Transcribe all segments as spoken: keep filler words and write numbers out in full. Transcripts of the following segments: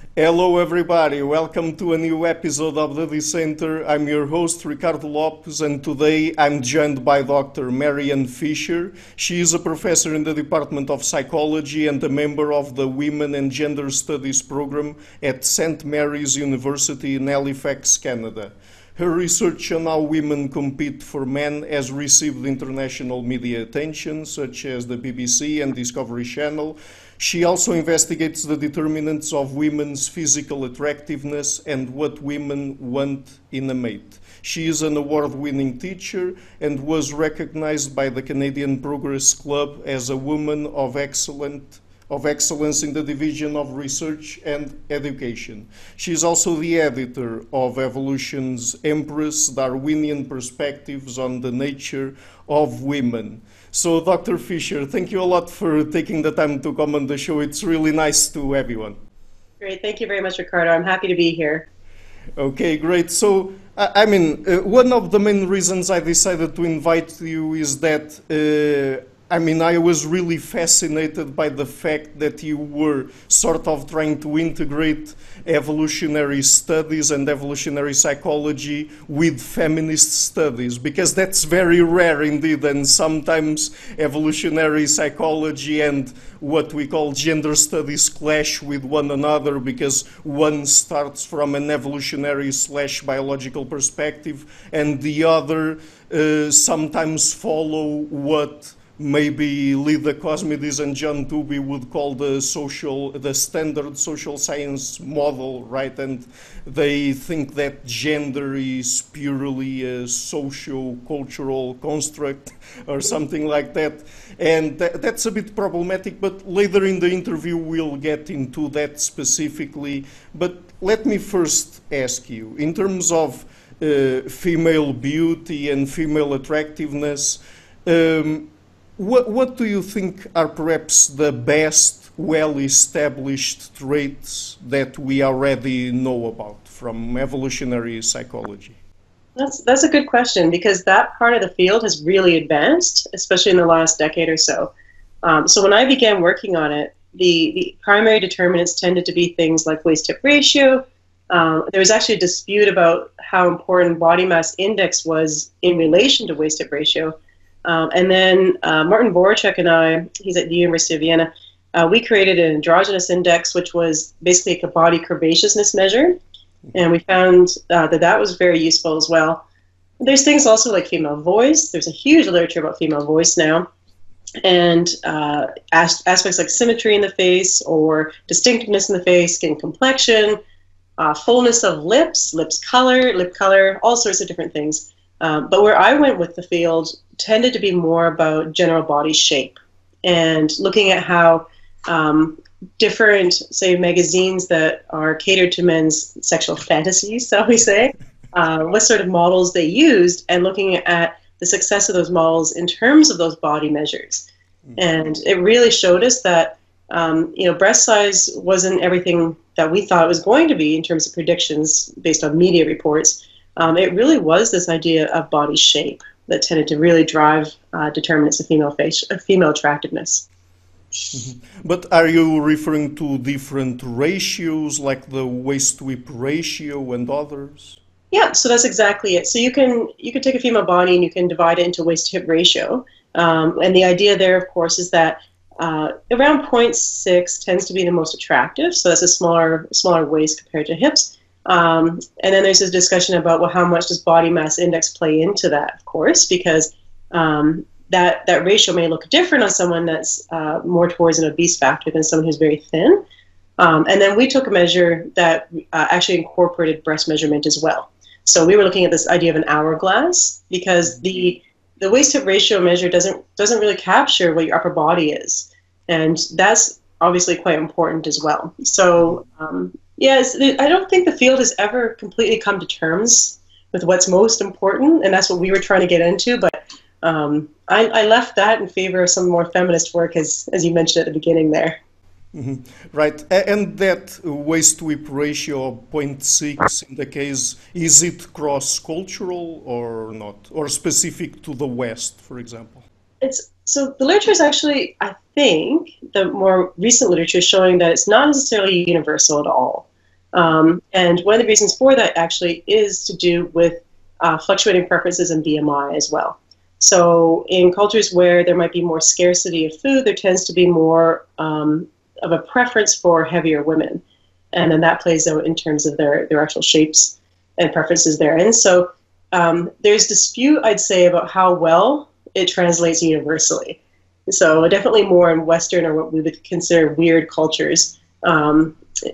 Hello, everybody. Welcome to a new episode of the Dissenter. I'm your host, Ricardo Lopes, and today I'm joined by Doctor Marianne Fisher. She is a professor in the Department of Psychology and a member of the Women and Gender Studies program at Saint Mary's University in Halifax, Canada. Her research on how women compete for men has received international media attention, such as the B B C and Discovery Channel. She also investigates the determinants of women's physical attractiveness and what women want in a mate. She is an award-winning teacher and was recognized by the Canadian Progress Club as a woman of excellent of excellence in the division of research and education. She is also the editor of Evolution's Empress: Darwinian Perspectives on the Nature of Women. So, Doctor Fisher, thank you a lot for taking the time to come on the show. It's really nice to have you on. Great. Thank you very much, Ricardo. I'm happy to be here. Okay, great. So, I mean, uh, one of the main reasons I decided to invite you is that uh, I mean, I was really fascinated by the fact that you were sort of trying to integrate evolutionary studies and evolutionary psychology with feminist studies, because that's very rare indeed, and sometimes evolutionary psychology and what we call gender studies clash with one another because one starts from an evolutionary slash biological perspective and the other uh, sometimes follow what maybe Lida Cosmides and John Tooby would call the social, the standard social science model, right? And they think that gender is purely a socio-cultural construct or something like that. And that, that's a bit problematic, but later in the interview we'll get into that specifically. But let me first ask you, in terms of uh, female beauty and female attractiveness, um, What, what do you think are perhaps the best, well-established traits that we already know about from evolutionary psychology? That's that's a good question, because that part of the field has really advanced, especially in the last decade or so. Um, so when I began working on it, the, the primary determinants tended to be things like waist-hip ratio. Um, there was actually a dispute about how important body mass index was in relation to waist-hip ratio. Um, and then uh, Martin Voracek and I, he's at the University of Vienna, uh, we created an androgynous index, which was basically like a body curvaceousness measure. And we found uh, that that was very useful as well. There's things also like female voice. There's a huge literature about female voice now. And uh, as aspects like symmetry in the face or distinctiveness in the face, skin complexion, uh, fullness of lips, lips color, lip color, all sorts of different things. Um, but where I went with the field tended to be more about general body shape and looking at how um, different, say, magazines that are catered to men's sexual fantasies, shall we say, uh, what sort of models they used, and looking at the success of those models in terms of those body measures. And it really showed us that um, you know, breast size wasn't everything that we thought it was going to be in terms of predictions based on media reports. Um, it really was this idea of body shape that tended to really drive uh, determinants of female face, of female attractiveness. Mm-hmm. But are you referring to different ratios, like the waist-to-hip ratio and others? Yeah, so that's exactly it. So you can you can take a female body and you can divide it into waist-to-hip ratio. Um, and the idea there, of course, is that uh, around zero point six tends to be the most attractive. So that's a smaller smaller waist compared to hips. Um, and then there's this discussion about, well, how much does body mass index play into that, of course, because um, that, that ratio may look different on someone that's uh, more towards an obese factor than someone who's very thin. Um, and then we took a measure that uh, actually incorporated breast measurement as well. So we were looking at this idea of an hourglass, because the, the waist-hip ratio measure doesn't, doesn't really capture what your upper body is. And that's obviously quite important as well. So um, yes, I don't think the field has ever completely come to terms with what's most important, and that's what we were trying to get into. But um, I, I left that in favor of some more feminist work, as as you mentioned at the beginning there. Mm-hmm. Right, and that waist-to-hip ratio of zero point six in the case, is it cross-cultural or not, or specific to the West, for example? It's so the literature is actually, I think, the more recent literature is showing that it's not necessarily universal at all. Um, and one of the reasons for that actually is to do with uh, fluctuating preferences in B M I as well. So in cultures where there might be more scarcity of food, there tends to be more um, of a preference for heavier women. And then that plays out in terms of their, their actual shapes and preferences therein. So um, there's dispute, I'd say, about how well it translates universally. So definitely more in Western or what we would consider weird cultures. Um,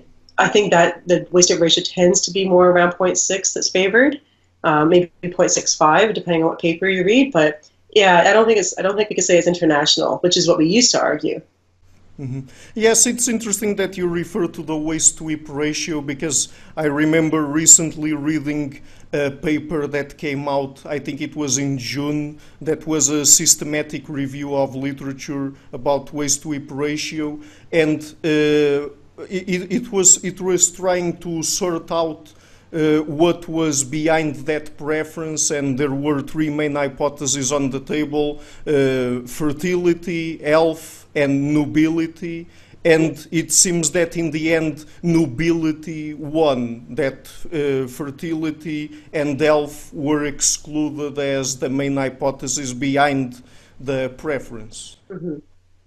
I think that the waist-to-weight ratio tends to be more around zero point six that's favored, uh, maybe zero point six five depending on what paper you read. But yeah, I don't think it's I don't think we can say it's international, which is what we used to argue. Mm-hmm. Yes, it's interesting that you refer to the waist-to-hip ratio, because I remember recently reading a paper that came out, I think it was in June, that was a systematic review of literature about waist-to-hip ratio, and uh, it, it was it was trying to sort out uh, what was behind that preference, and there were three main hypotheses on the table: uh, fertility, health, and nobility. And it seems that in the end, nobility won, that uh, fertility and health were excluded as the main hypothesis behind the preference. Mm-hmm.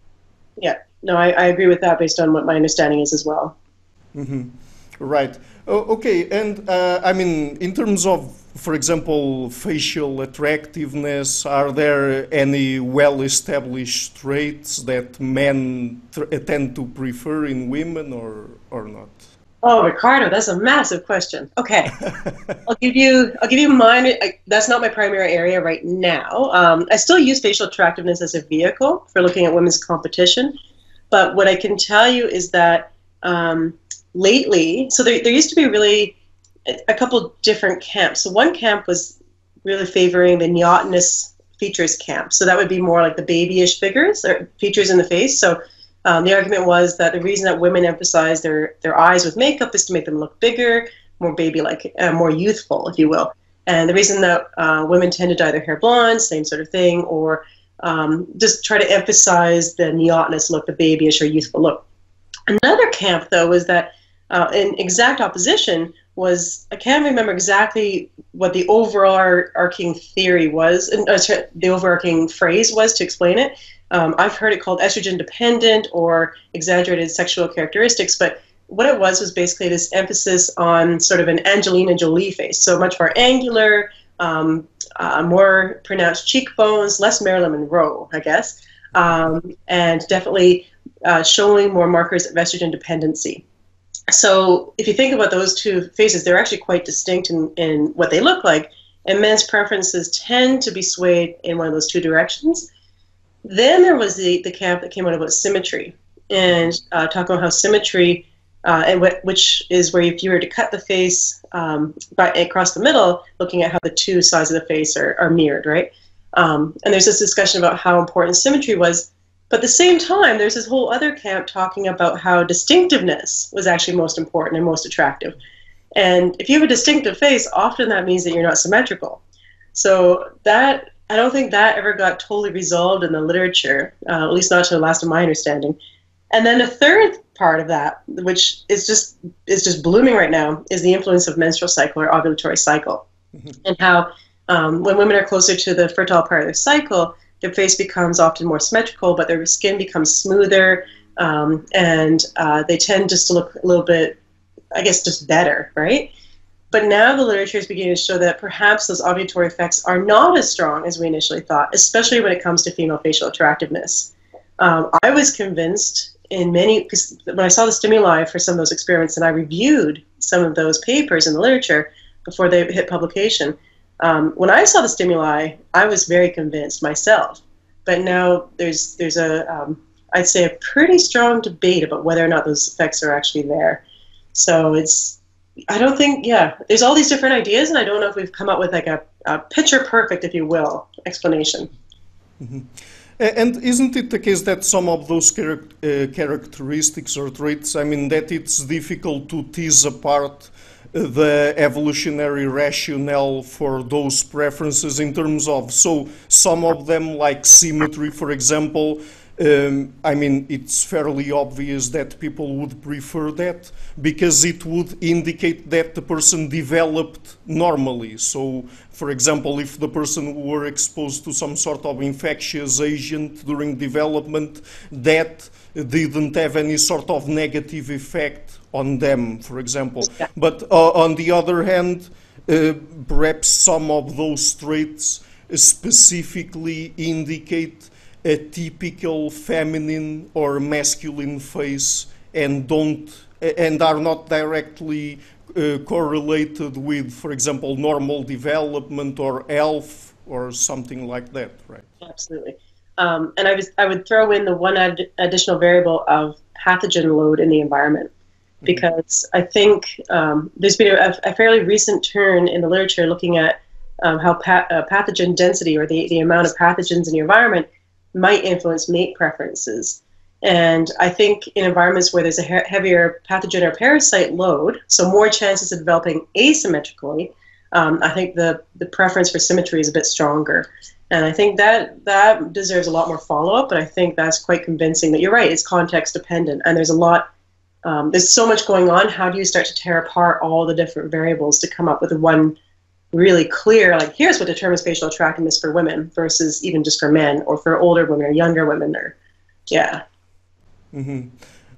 Yeah, no, I, I agree with that based on what my understanding is as well. Mm-hmm. Right. Oh, okay, and uh, I mean, in terms of, for example, facial attractiveness, are there any well-established traits that men tend to prefer in women, or or not? Oh, Ricardo, that's a massive question. Okay, I'll give you I'll give you mine. I, that's not my primary area right now. Um, I still use facial attractiveness as a vehicle for looking at women's competition, but what I can tell you is that um, lately, so there, there used to be really a couple different camps. So one camp was really favoring the neotenous features camp. So that would be more like the babyish figures or features in the face. So um, the argument was that the reason that women emphasize their, their eyes with makeup is to make them look bigger, more baby-like, uh, more youthful, if you will. And the reason that uh, women tend to dye their hair blonde, same sort of thing, or um, just try to emphasize the neotenous look, the babyish or youthful look. Another camp, though, was that Uh, in exact opposition was, I can't remember exactly what the overarching theory was, and uh, the overarching phrase was to explain it. Um, I've heard it called estrogen dependent or exaggerated sexual characteristics, but what it was was basically this emphasis on sort of an Angelina Jolie face, so much more angular, um, uh, more pronounced cheekbones, less Marilyn Monroe, I guess, um, and definitely uh, showing more markers of estrogen dependency. So if you think about those two faces, they're actually quite distinct in, in what they look like, and men's preferences tend to be swayed in one of those two directions. Then there was the, the camp that came out about symmetry, and uh, talking about how symmetry, uh, and what, which is where if you were to cut the face um, by, across the middle, looking at how the two sides of the face are, are mirrored, right? Um, and there's this discussion about how important symmetry was. But at the same time, there's this whole other camp talking about how distinctiveness was actually most important and most attractive. And if you have a distinctive face, often that means that you're not symmetrical. So that, I don't think that ever got totally resolved in the literature, uh, at least not to the last of my understanding. And then the third part of that, which is just is just blooming right now, is the influence of menstrual cycle or ovulatory cycle. Mm-hmm. And how um, when women are closer to the fertile part of their cycle, their face becomes often more symmetrical, but their skin becomes smoother, um, and uh, they tend just to look a little bit, I guess, just better, right? But now the literature is beginning to show that perhaps those ovulatory effects are not as strong as we initially thought, especially when it comes to female facial attractiveness. Um, I was convinced in many, because when I saw the stimuli for some of those experiments, and I reviewed some of those papers in the literature before they hit publication, Um, when I saw the stimuli, I was very convinced myself. But now there's there's a um, I'd say a pretty strong debate about whether or not those effects are actually there. So it's I don't think yeah there's all these different ideas, and I don't know if we've come up with like a, a picture perfect, if you will, explanation. Mm-hmm. And isn't it the case that some of those char uh, characteristics or traits, I mean, that it's difficult to tease apart the evolutionary rationale for those preferences in terms of, so some of them, like symmetry, for example, um, I mean, it's fairly obvious that people would prefer that because it would indicate that the person developed normally. So, for example, if the person were exposed to some sort of infectious agent during development, that didn't have any sort of negative effect on them, for example. But uh, on the other hand, uh, perhaps some of those traits specifically indicate a typical feminine or masculine face and don't and are not directly uh, correlated with, for example, normal development or health or something like that, right? Absolutely. Um, and I was I would throw in the one ad additional variable of pathogen load in the environment, because mm-hmm. I think um, there's been a, a fairly recent turn in the literature looking at um, how pa uh, pathogen density, or the, the amount of pathogens in the environment, might influence mate preferences. And I think in environments where there's a he heavier pathogen or parasite load, so more chances of developing asymmetrically, um, I think the, the preference for symmetry is a bit stronger. And I think that that deserves a lot more follow-up, but I think that's quite convincing that you're right, it's context dependent, and there's a lot, um, there's so much going on. How do you start to tear apart all the different variables to come up with one really clear, like, here's what determines facial attractiveness for women versus even just for men, or for older women or younger women, or, yeah. Mm-hmm.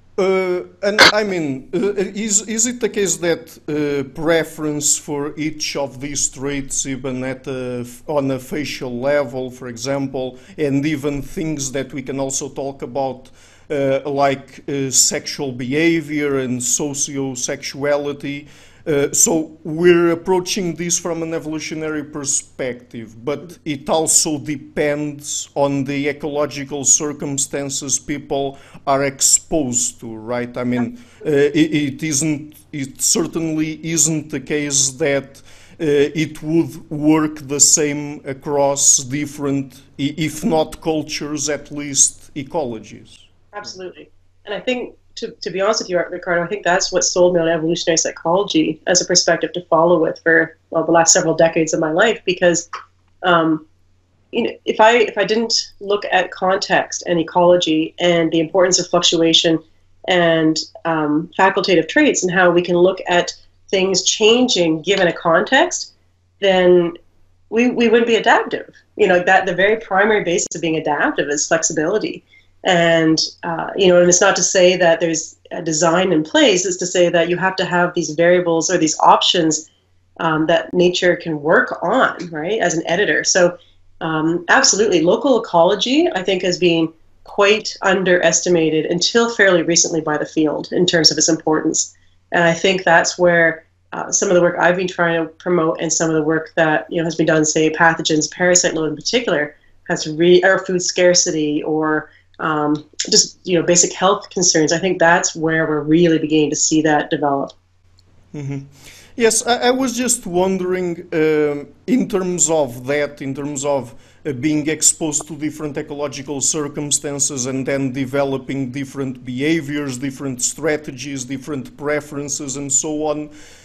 Uh, and I mean, uh, is is it the case that uh, preference for each of these traits, even at a, on a facial level, for example, and even things that we can also talk about, uh, like uh, sexual behavior and socio-sexuality, uh, so we're approaching this from an evolutionary perspective, but it also depends on the ecological circumstances people are exposed to, right? I mean, uh, it, it isn't, it certainly isn't the case that uh, it would work the same across different, if not cultures, at least ecologies. Absolutely. And I think, to, to be honest with you, Ricardo, I think that's what sold me on evolutionary psychology as a perspective to follow with for, well, the last several decades of my life, because um, you know, if I if I didn't look at context and ecology and the importance of fluctuation and um, facultative traits and how we can look at things changing given a context, then we we wouldn't be adaptive. You know, that the very primary basis of being adaptive is flexibility. And uh, you know, and it's not to say that there's a design in place. It's to say that you have to have these variables or these options um, that nature can work on, right, as an editor. So. Um, absolutely. Local ecology, I think, has been quite underestimated until fairly recently by the field in terms of its importance. And I think that's where uh, some of the work I've been trying to promote and some of the work that you know has been done, say, pathogens, parasite load in particular, has re or food scarcity or um, just you know basic health concerns. I think that's where we're really beginning to see that develop. Mm-hmm. Yes, I, I was just wondering, um, in terms of that, in terms of uh, being exposed to different ecological circumstances and then developing different behaviors, different strategies, different preferences, and so on.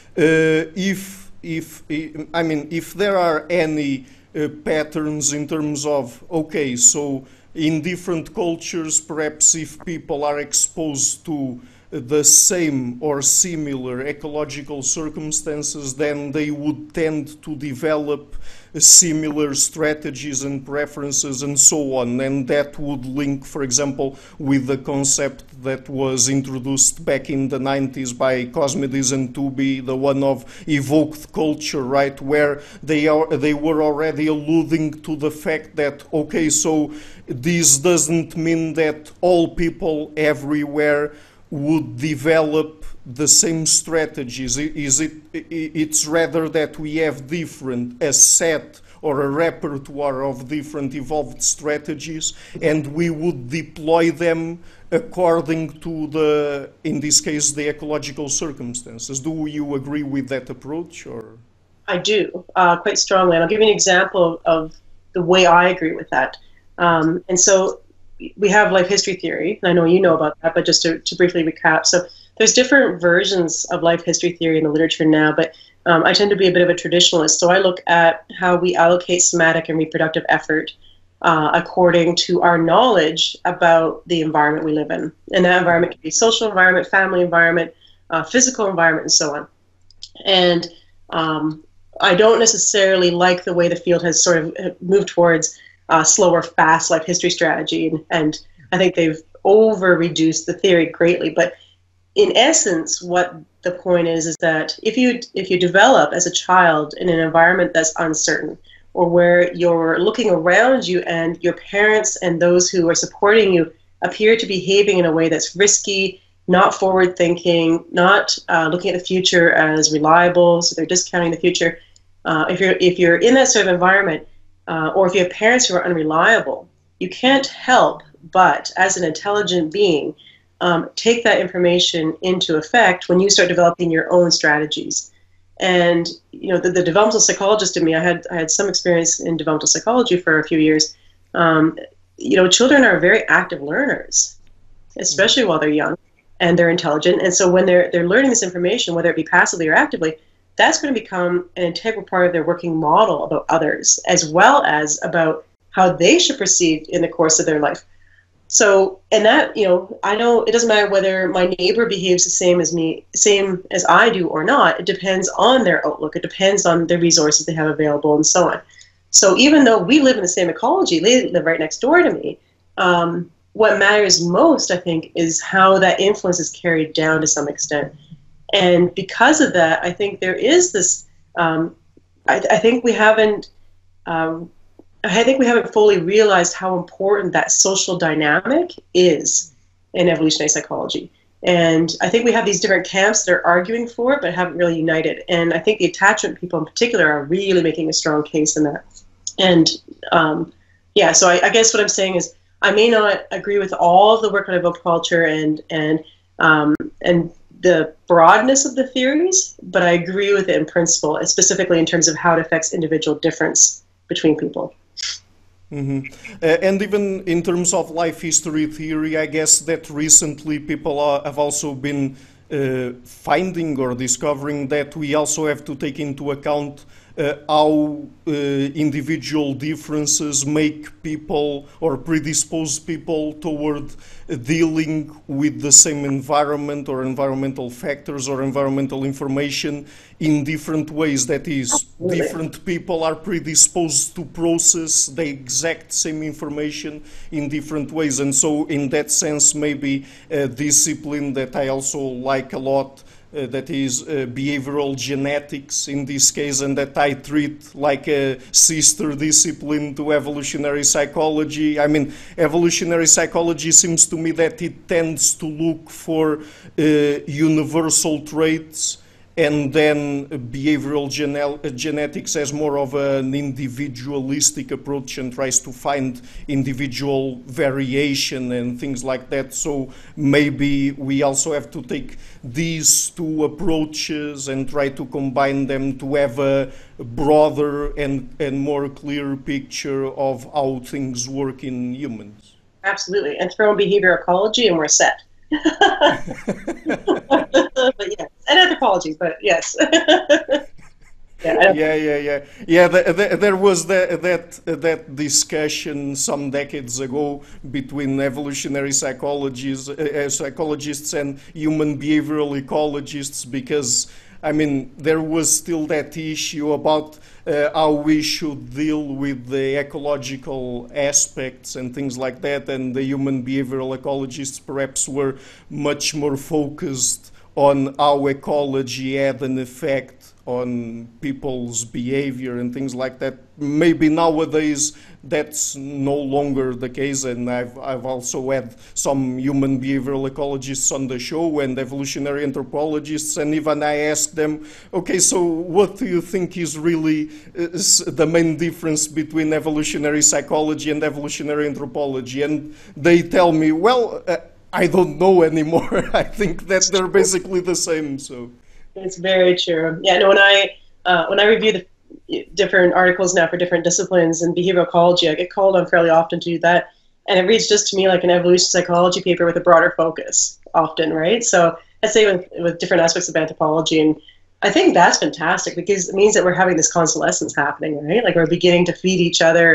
Uh, if, if, I mean, if there are any uh, patterns in terms of, okay, so in different cultures, perhaps if people are exposed to the same or similar ecological circumstances, then they would tend to develop similar strategies and preferences and so on. And that would link, for example, with the concept that was introduced back in the nineties by Cosmides and Tooby, the one of evoked culture, right, where they are they were already alluding to the fact that, okay, so this doesn't mean that all people everywhere would develop the same strategies. Is it, it's rather that we have different, a set or a repertoire of different evolved strategies, and we would deploy them according to the, in this case, the ecological circumstances. Do you agree with that approach? Or I do, uh, quite strongly. And I'll give you an example of the way I agree with that. Um, and so we have life history theory, and I know you know about that, but just to, to briefly recap. So there's different versions of life history theory in the literature now, but um, I tend to be a bit of a traditionalist. So I look at how we allocate somatic and reproductive effort uh, according to our knowledge about the environment we live in. And that environment can be social environment, family environment, uh, physical environment, and so on. And um, I don't necessarily like the way the field has sort of moved towards uh, slower, fast life history strategy. And, and I think they've over-reduced the theory greatly. But in essence, what the point is, is that if you, if you develop as a child in an environment that's uncertain, or where you're looking around you and your parents and those who are supporting you appear to be behaving in a way that's risky, not forward-thinking, not uh, looking at the future as reliable, so they're discounting the future. Uh, if you're if you're in that sort of environment, uh, or if you have parents who are unreliable, you can't help but, as an intelligent being, um, take that information into effect when you start developing your own strategies. And you know, the, the developmental psychologist in me, I had I had some experience in developmental psychology for a few years. Um, you know, children are very active learners, especially while they're young and they're intelligent. And so when they're they're learning this information, whether it be passively or actively, that's going to become an integral part of their working model about others, as well as about how they should proceed in the course of their life. So, and that, you know, I know it doesn't matter whether my neighbor behaves the same as me, same as I do or not. It depends on their outlook. It depends on the resources they have available and so on. So even though we live in the same ecology, they live right next door to me, um, what matters most, I think, is how that influence is carried down to some extent. And because of that, I think there is this, um, I, I think we haven't, um, I think we haven't fully realized how important that social dynamic is in evolutionary psychology. And I think we have these different camps that are arguing for it, but haven't really united. And I think the attachment people in particular are really making a strong case in that. And um, yeah, so I, I guess what I'm saying is I may not agree with all of the work on evoked culture and, and, um, and the broadness of the theories, but I agree with it in principle, and specifically in terms of how it affects individual difference between people. Mm-hmm. Uh, and even in terms of life history theory, I guess that recently people are, have also been uh, finding or discovering that we also have to take into account uh, how uh, individual differences make people or predispose people toward uh, dealing with the same environment or environmental factors or environmental information in different ways. That is, Absolutely. Different people are predisposed to process the exact same information in different ways. And so in that sense, maybe a discipline that I also like a lot, Uh, that is uh, behavioral genetics in this case, and that I treat like a sister discipline to evolutionary psychology. I mean, evolutionary psychology seems to me that it tends to look for uh, universal traits, and then behavioral gene- genetics has more of an individualistic approach and tries to find individual variation and things like that. So maybe we also have to take these two approaches and try to combine them to have a broader and, and more clear picture of how things work in humans. Absolutely. And throw in behavioral ecology and we're set. But yes, and anthropology, but yes. yeah, yeah, yeah, yeah, yeah. The, the, there was the, that that discussion some decades ago between evolutionary psychologists, uh, psychologists and human behavioral ecologists, because I mean there was still that issue about uh, how we should deal with the ecological aspects and things like that, and the human behavioral ecologists perhaps were much more focused on how ecology had an effect on people's behavior and things like that. Maybe nowadays that's no longer the case, and I've, I've also had some human behavioral ecologists on the show and evolutionary anthropologists, and even I asked them, okay, so what do you think is really uh, the main difference between evolutionary psychology and evolutionary anthropology? And they tell me, well, uh, I don't know anymore. I think that they're basically the same. So it's very true. Yeah, no. When I uh, when I review the different articles now for different disciplines in behavioral ecology, I get called on fairly often to do that, and it reads just to me like an evolution psychology paper with a broader focus. Often, right? So I say with with different aspects of anthropology, and I think that's fantastic because it means that we're having this consolescence happening, right? Like we're beginning to feed each other and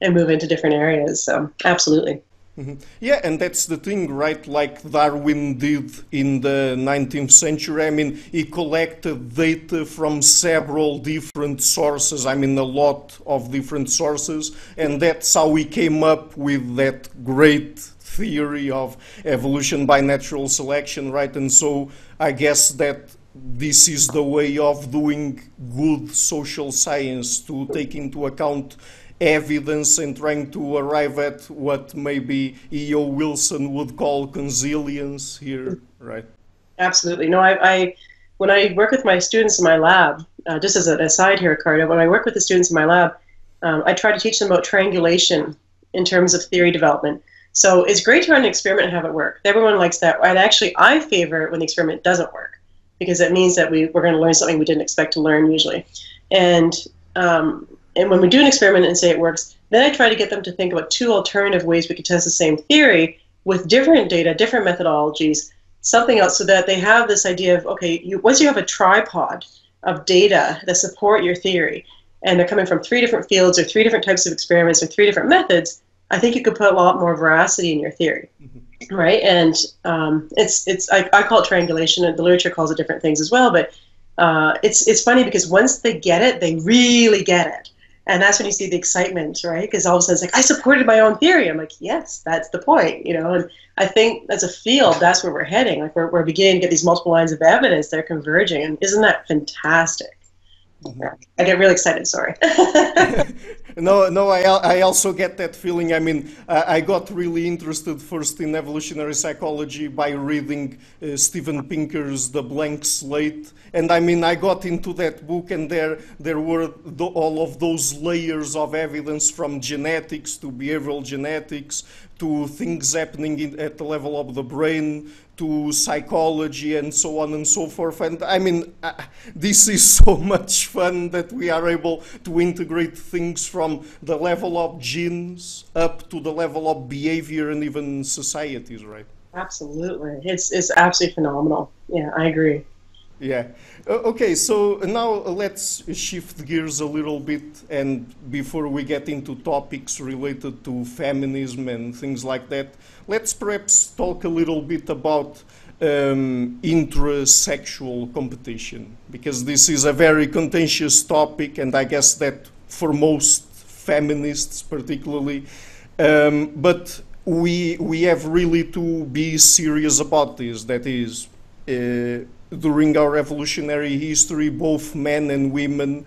and move into different areas. So absolutely. Mm-hmm. Yeah, and that's the thing, right? Like Darwin did in the nineteenth century. I mean, he collected data from several different sources, I mean, a lot of different sources, and that's how we came up with that great theory of evolution by natural selection, right? And so I guess that this is the way of doing good social science, to take into account evidence and trying to arrive at what maybe E O Wilson would call consilience here, right? Absolutely. No, I, I when I work with my students in my lab, uh, just as an aside here, Ricardo, when I work with the students in my lab, um, I try to teach them about triangulation in terms of theory development. So it's great to run an experiment and have it work. Everyone likes that. And actually, I favor it when the experiment doesn't work, because it means that we, we're going to learn something we didn't expect to learn usually. And um, And when we do an experiment and say it works, then I try to get them to think about two alternative ways we could test the same theory with different data, different methodologies, something else, so that they have this idea of, okay, you, once you have a tripod of data that support your theory, and they're coming from three different fields or three different types of experiments or three different methods, I think you could put a lot more veracity in your theory, mm-hmm. right? And um, it's, it's I, I call it triangulation, and the literature calls it different things as well, but uh, it's, it's funny because once they get it, they really get it. And that's when you see the excitement, right? Because all of a sudden it's like, I supported my own theory. I'm like, yes, that's the point, you know. And I think as a field, that's where we're heading. Like we're, we're beginning to get these multiple lines of evidence that are converging. And isn't that fantastic? Mm-hmm. I get really excited, sorry. No, no, I, I also get that feeling. I mean, I got really interested first in evolutionary psychology by reading uh, Steven Pinker's The Blank Slate. And I mean, I got into that book, and there, there were the, all of those layers of evidence, from genetics to behavioral genetics to things happening in, at the level of the brain, to psychology, and so on and so forth. And I mean, uh, this is so much fun that we are able to integrate things from the level of genes up to the level of behavior and even societies, right? Absolutely. It's, it's absolutely phenomenal. Yeah, I agree. Yeah. Okay, so now let's shift gears a little bit, and before we get into topics related to feminism and things like that, let's perhaps talk a little bit about um, intrasexual competition, because this is a very contentious topic, and I guess that for most feminists particularly, um, but we, we have really to be serious about this. That is, uh, during our evolutionary history, both men and women,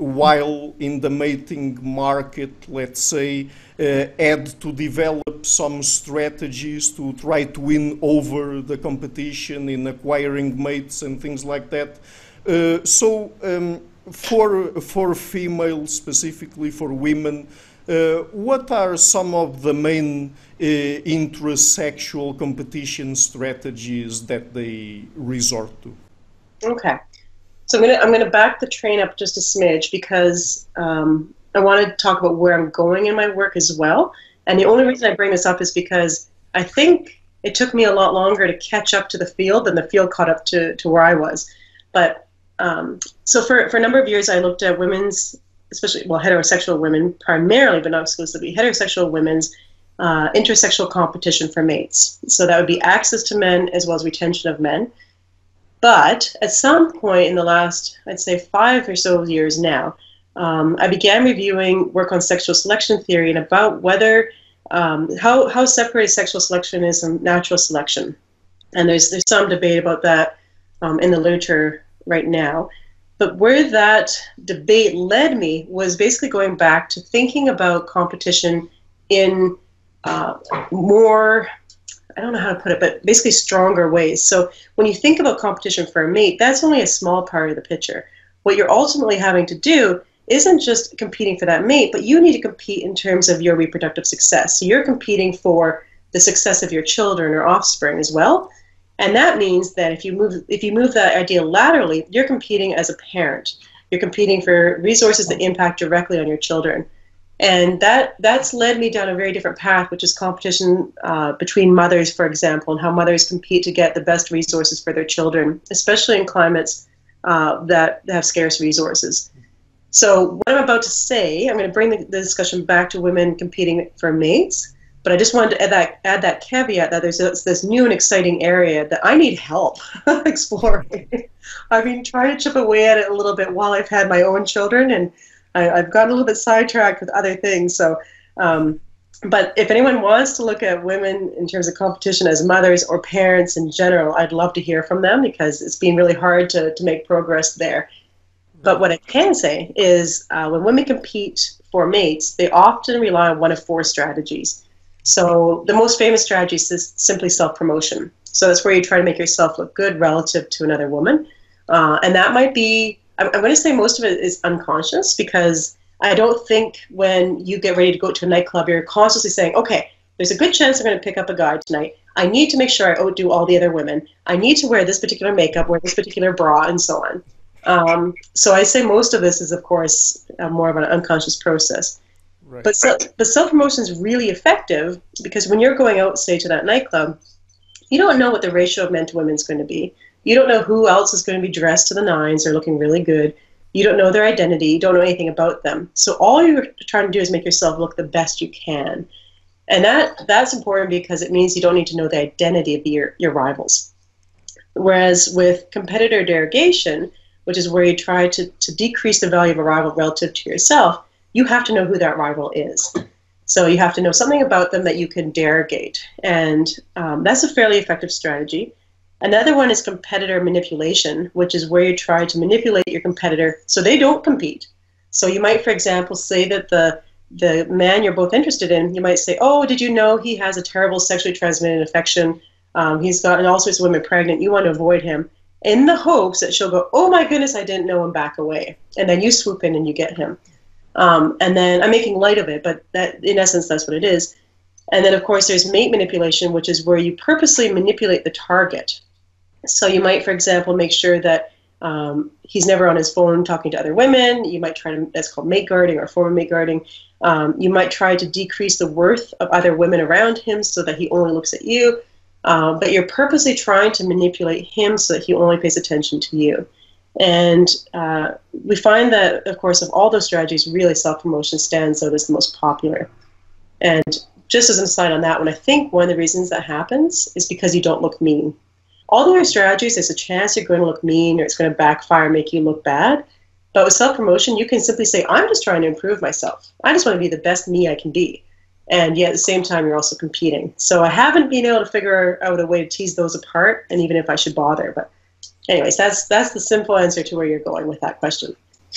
while in the mating market, let's say, uh, had to develop some strategies to try to win over the competition in acquiring mates and things like that. Uh, so um, for, for females, specifically for women, Uh, what are some of the main uh, intrasexual competition strategies that they resort to? Okay, so I'm gonna I'm gonna back the train up just a smidge, because um, I want to talk about where I'm going in my work as well. And the only reason I bring this up is because I think it took me a lot longer to catch up to the field than the field caught up to, to where I was. But um, so for for a number of years, I looked at women's, especially, well, heterosexual women primarily, but not exclusively, heterosexual women's uh, intersexual competition for mates. So that would be access to men as well as retention of men. But at some point in the last, I'd say five or so years now, um, I began reviewing work on sexual selection theory and about whether, um, how, how separated sexual selection is from natural selection. And there's, there's some debate about that um, in the literature right now. But where that debate led me was basically going back to thinking about competition in uh, more, I don't know how to put it, but basically stronger ways. So when you think about competition for a mate, that's only a small part of the picture. What you're ultimately having to do isn't just competing for that mate, but you need to compete in terms of your reproductive success. So you're competing for the success of your children or offspring as well. And that means that if you move if you move that idea laterally, you're competing as a parent. You're competing for resources that impact directly on your children. And that that's led me down a very different path, which is competition uh, between mothers, for example, and how mothers compete to get the best resources for their children, especially in climates uh, that have scarce resources. So what I'm about to say, I'm going to bring the, the discussion back to women competing for mates, but I just wanted to add that, add that caveat that there's this, this new and exciting area that I need help exploring. I've been trying to chip away at it a little bit while I've had my own children, and I, I've gotten a little bit sidetracked with other things. So, um, but if anyone wants to look at women in terms of competition as mothers or parents in general, I'd love to hear from them, because it's been really hard to, to make progress there. But what I can say is uh, when women compete for mates, they often rely on one of four strategies. So the most famous strategy is simply self-promotion. So that's where you try to make yourself look good relative to another woman. Uh, and that might be, I'm, I'm going to say most of it is unconscious, because I don't think when you get ready to go to a nightclub, you're consciously saying, okay, there's a good chance I'm going to pick up a guy tonight. I need to make sure I outdo all the other women. I need to wear this particular makeup, wear this particular bra, and so on. Um, so I say most of this is, of course, uh, more of an unconscious process. Right. But, so, but self-promotion is really effective, because when you're going out, say, to that nightclub, you don't know what the ratio of men to women is going to be. You don't know who else is going to be dressed to the nines or looking really good. You don't know their identity. You don't know anything about them. So all you're trying to do is make yourself look the best you can. And that that's important, because it means you don't need to know the identity of your, your rivals. Whereas with competitor derogation, which is where you try to, to decrease the value of a rival relative to yourself, you have to know who that rival is. So you have to know something about them that you can derogate. And um, that's a fairly effective strategy. Another one is competitor manipulation, which is where you try to manipulate your competitor so they don't compete. So you might, for example, say that the, the man you're both interested in, you might say, oh, did you know he has a terrible sexually transmitted infection? Um, he's gotten all sorts of women pregnant. You want to avoid him, in the hopes that she'll go, oh my goodness, I didn't know, and back away. And then you swoop in and you get him. Um, and then I'm making light of it, but that, in essence, that's what it is. And then, of course, there's mate manipulation, which is where you purposely manipulate the target. So you might, for example, make sure that um, he's never on his phone talking to other women. You might try to, that's called mate guarding or form of mate guarding. Um, you might try to decrease the worth of other women around him so that he only looks at you. Uh, but you're purposely trying to manipulate him so that he only pays attention to you. And uh, we find that, of course, of all those strategies, really self-promotion stands out as the most popular. And just as an aside on that one, I think one of the reasons that happens is because you don't look mean. All the other strategies, there's a chance you're going to look mean, or it's going to backfire and make you look bad. But with self-promotion, you can simply say, I'm just trying to improve myself. I just want to be the best me I can be. And yet at the same time, you're also competing. So I haven't been able to figure out a way to tease those apart, and even if I should bother. But anyways, that's that's the simple answer to where you're going with that question.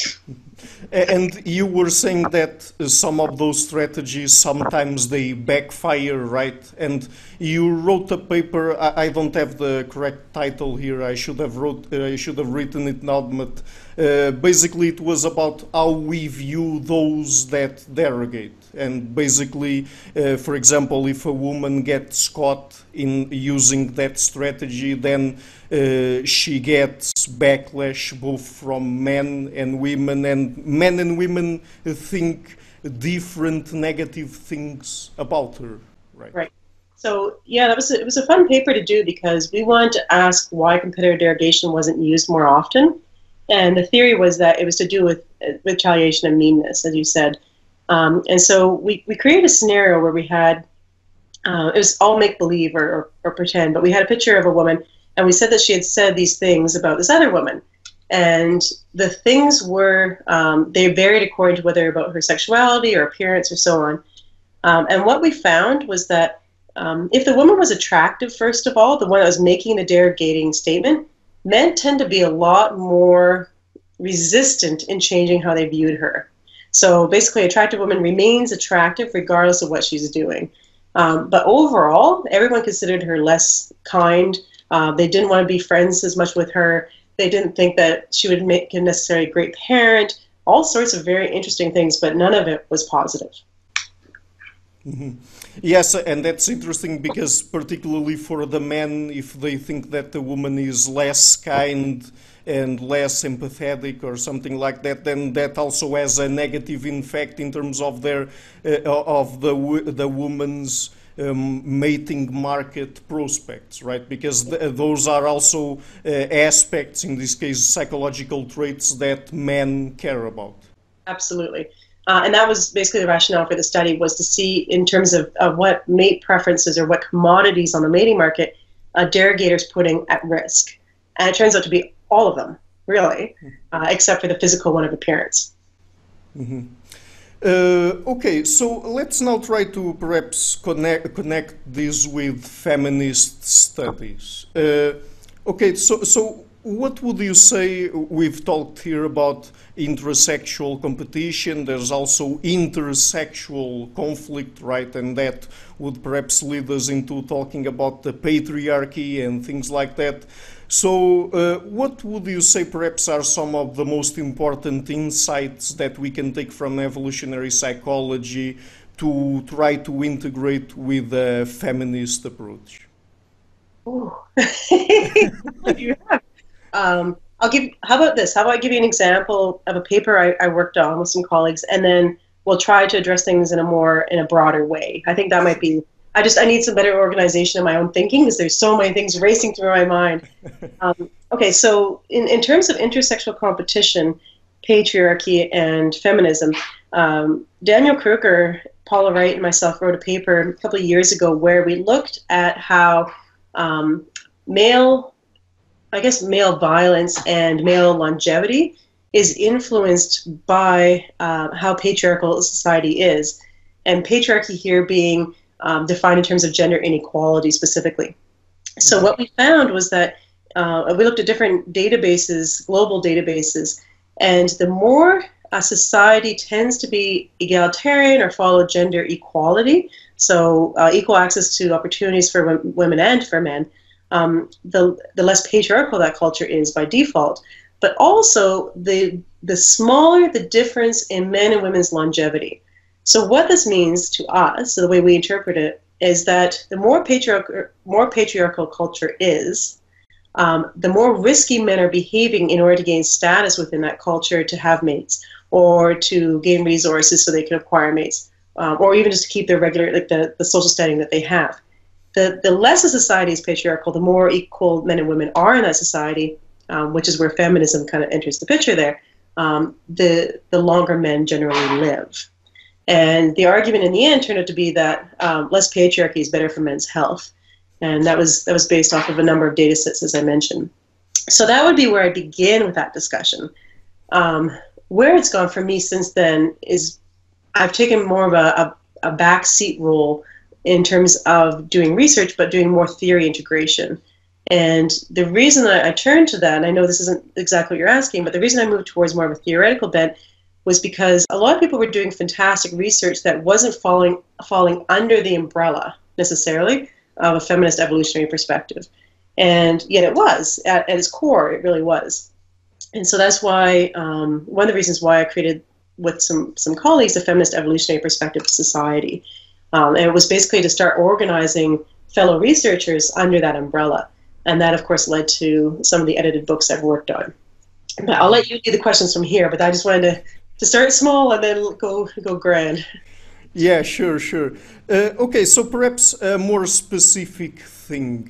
And you were saying that some of those strategies, sometimes they backfire, right? And you wrote a paper, I don't have the correct title here, I should have wrote, I should have written it now, but uh, basically it was about how we view those that derogate. And basically, uh, for example, if a woman gets caught in using that strategy, then uh, she gets backlash both from men and women, and men and women think different negative things about her, right? Right. So yeah, that was a, it was a fun paper to do, because we wanted to ask why competitor derogation wasn't used more often, and the theory was that it was to do with uh, retaliation and meanness, as you said. Um, and so we, we created a scenario where we had, uh, it was all make-believe or, or, or pretend, but we had a picture of a woman, and we said that she had said these things about this other woman. And the things were, um, they varied according to whether about her sexuality or appearance or so on. Um, and what we found was that um, if the woman was attractive, first of all, the one that was making the derogating statement, men tend to be a lot more resistant in changing how they viewed her. So basically, an attractive woman remains attractive regardless of what she's doing. Um, but overall, everyone considered her less kind. Uh, they didn't want to be friends as much with her. They didn't think that she would make a necessarily great parent. All sorts of very interesting things, but none of it was positive. Mm-hmm. Yes, and that's interesting, because particularly for the men, if they think that the woman is less kind and less empathetic or something like that, then that also has a negative effect in terms of their uh, of the the woman's um, mating market prospects, right? Because th those are also uh, aspects, in this case, psychological traits that men care about. Absolutely. Uh, and that was basically the rationale for the study, was to see in terms of, of what mate preferences or what commodities on the mating market uh, derogators putting at risk. And it turns out to be all of them, really, uh, except for the physical one of appearance. Mm-hmm. Uh, okay, so let's now try to perhaps connect, connect this with feminist studies. Uh, okay, so, so what would you say? We've talked here about intersexual competition, there's also intersexual conflict, right? And that would perhaps lead us into talking about the patriarchy and things like that. So uh, what would you say perhaps are some of the most important insights that we can take from evolutionary psychology to try to integrate with a feminist approach? Oh, you have. Um, I'll give, how about this? How about I give you an example of a paper I, I worked on with some colleagues, and then we'll try to address things in a more, in a broader way. I think that might be, I just, I need some better organization in my own thinking because there's so many things racing through my mind. Um, okay, so in, in terms of intersexual competition, patriarchy, and feminism, um, Daniel Kruger, Paula Wright, and myself wrote a paper a couple of years ago where we looked at how um, male I guess male violence and male longevity is influenced by uh, how patriarchal society is, and patriarchy here being um, defined in terms of gender inequality specifically. So what we found was that uh, we looked at different databases, global databases, and the more a society tends to be egalitarian or follow gender equality, so uh, equal access to opportunities for w- women and for men, Um, the the less patriarchal that culture is by default, but also the the smaller the difference in men and women's longevity. So what this means to us, so the way we interpret it, is that the more patriarchal more patriarchal culture is, um, the more risky men are behaving in order to gain status within that culture, to have mates or to gain resources so they can acquire mates, um, or even just to keep their regular like the, the social standing that they have. The, the less a society is patriarchal, the more equal men and women are in that society, um, which is where feminism kind of enters the picture there, um, the, the longer men generally live. And the argument in the end turned out to be that um, less patriarchy is better for men's health. And that was, that was based off of a number of data sets, as I mentioned. So that would be where I begin with that discussion. Um, where it's gone for me since then is I've taken more of a, a, a backseat role in terms of doing research, but doing more theory integration. And the reason that I turned to that, and I know this isn't exactly what you're asking, but the reason I moved towards more of a theoretical bent was because a lot of people were doing fantastic research that wasn't falling, falling under the umbrella, necessarily, of a feminist evolutionary perspective. And yet it was, at, at its core, it really was. And so that's why, um, one of the reasons why I created, with some, some colleagues, a feminist evolutionary perspective society. Um, and it was basically to start organizing fellow researchers under that umbrella. And that, of course, led to some of the edited books I've worked on. But I'll let you do the questions from here, but I just wanted to, to start small and then go, go grand. Yeah, sure, sure. Uh, okay, so perhaps a more specific thing.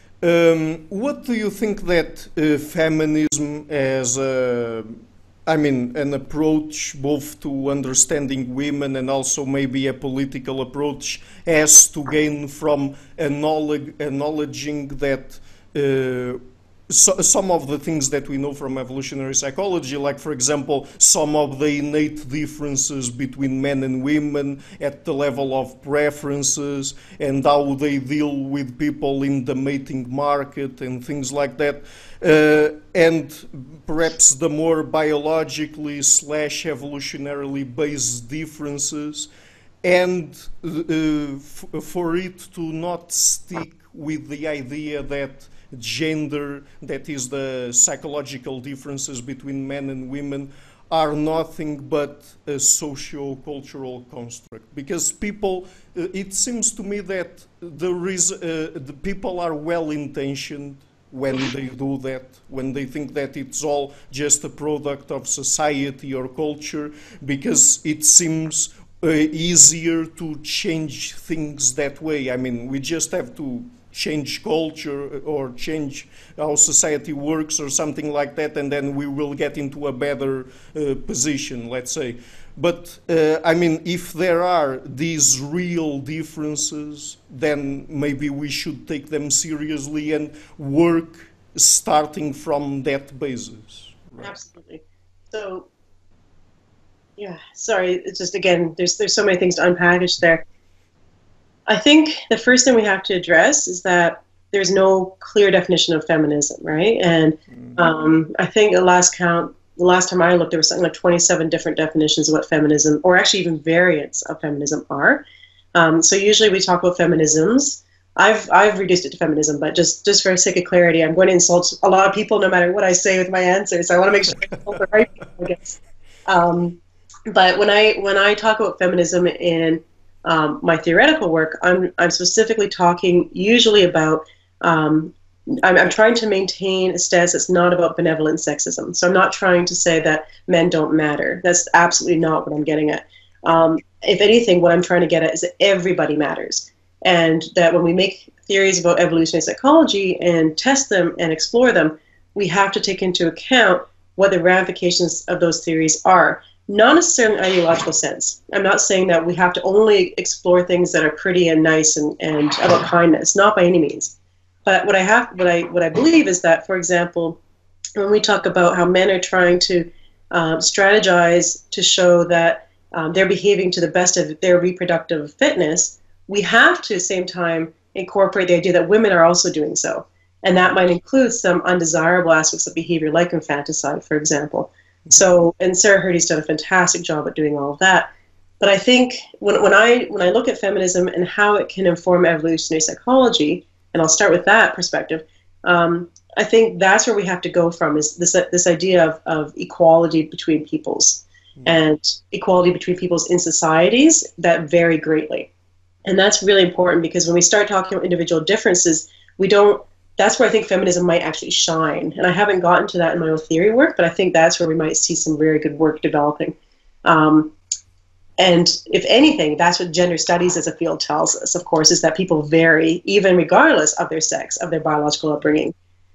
Um, what do you think that uh, feminism as a... I mean, an approach both to understanding women and also maybe a political approach has to gain from acknowledging that uh, so, some of the things that we know from evolutionary psychology, like, for example, some of the innate differences between men and women at the level of preferences and how they deal with people in the mating market and things like that. Uh, and perhaps the more biologically slash evolutionarily based differences, and uh, f- for it to not stick with the idea that gender, that is the psychological differences between men and women, are nothing but a socio-cultural construct. Because people, uh, it seems to me that there is, uh, the people are well-intentioned when they do that, when they think that it's all just a product of society or culture, because it seems uh, easier to change things that way. I mean, we just have to change culture or change how society works or something like that, and then we will get into a better uh, position, let's say. But, uh, I mean, if there are these real differences, then maybe we should take them seriously and work starting from that basis. Right? Absolutely. So, yeah, sorry, it's just, again, there's, there's so many things to unpackage there. I think the first thing we have to address is that there's no clear definition of feminism, right? And um, I think the last count, the last time I looked, there was something like twenty-seven different definitions of what feminism, or actually even variants of feminism, are. Um, so usually we talk about feminisms. I've I've reduced it to feminism, but just just for the sake of clarity, I'm going to insult a lot of people no matter what I say with my answers. So I want to make sure I insult the right people, I guess. Um, but when I when I talk about feminism in Um, my theoretical work, I'm, I'm specifically talking usually about, um, I'm, I'm trying to maintain a stance that's not about benevolent sexism. So I'm not trying to say that men don't matter. That's absolutely not what I'm getting at. Um, if anything, what I'm trying to get at is that everybody matters. And that when we make theories about evolutionary psychology and test them and explore them, we have to take into account what the ramifications of those theories are. Not necessarily in an ideological sense. I'm not saying that we have to only explore things that are pretty and nice and, and about kindness, not by any means. But what I have, what I what I believe is that, for example, when we talk about how men are trying to um, strategize to show that um, they're behaving to the best of their reproductive fitness, we have to at the same time incorporate the idea that women are also doing so. And that might include some undesirable aspects of behavior like infanticide, for example. So, and Sarah Hrdy's done a fantastic job at doing all of that. But I think when, when I when I look at feminism and how it can inform evolutionary psychology, and I'll start with that perspective, um, I think that's where we have to go from, is this this idea of, of equality between peoples, mm-hmm. and equality between peoples in societies that vary greatly. And that's really important, because when we start talking about individual differences, we don't, that's where I think feminism might actually shine. And I haven't gotten to that in my own theory work, but I think that's where we might see some very good work developing. Um, and if anything, that's what gender studies as a field tells us, of course, is that people vary even regardless of their sex, of their biological upbringing.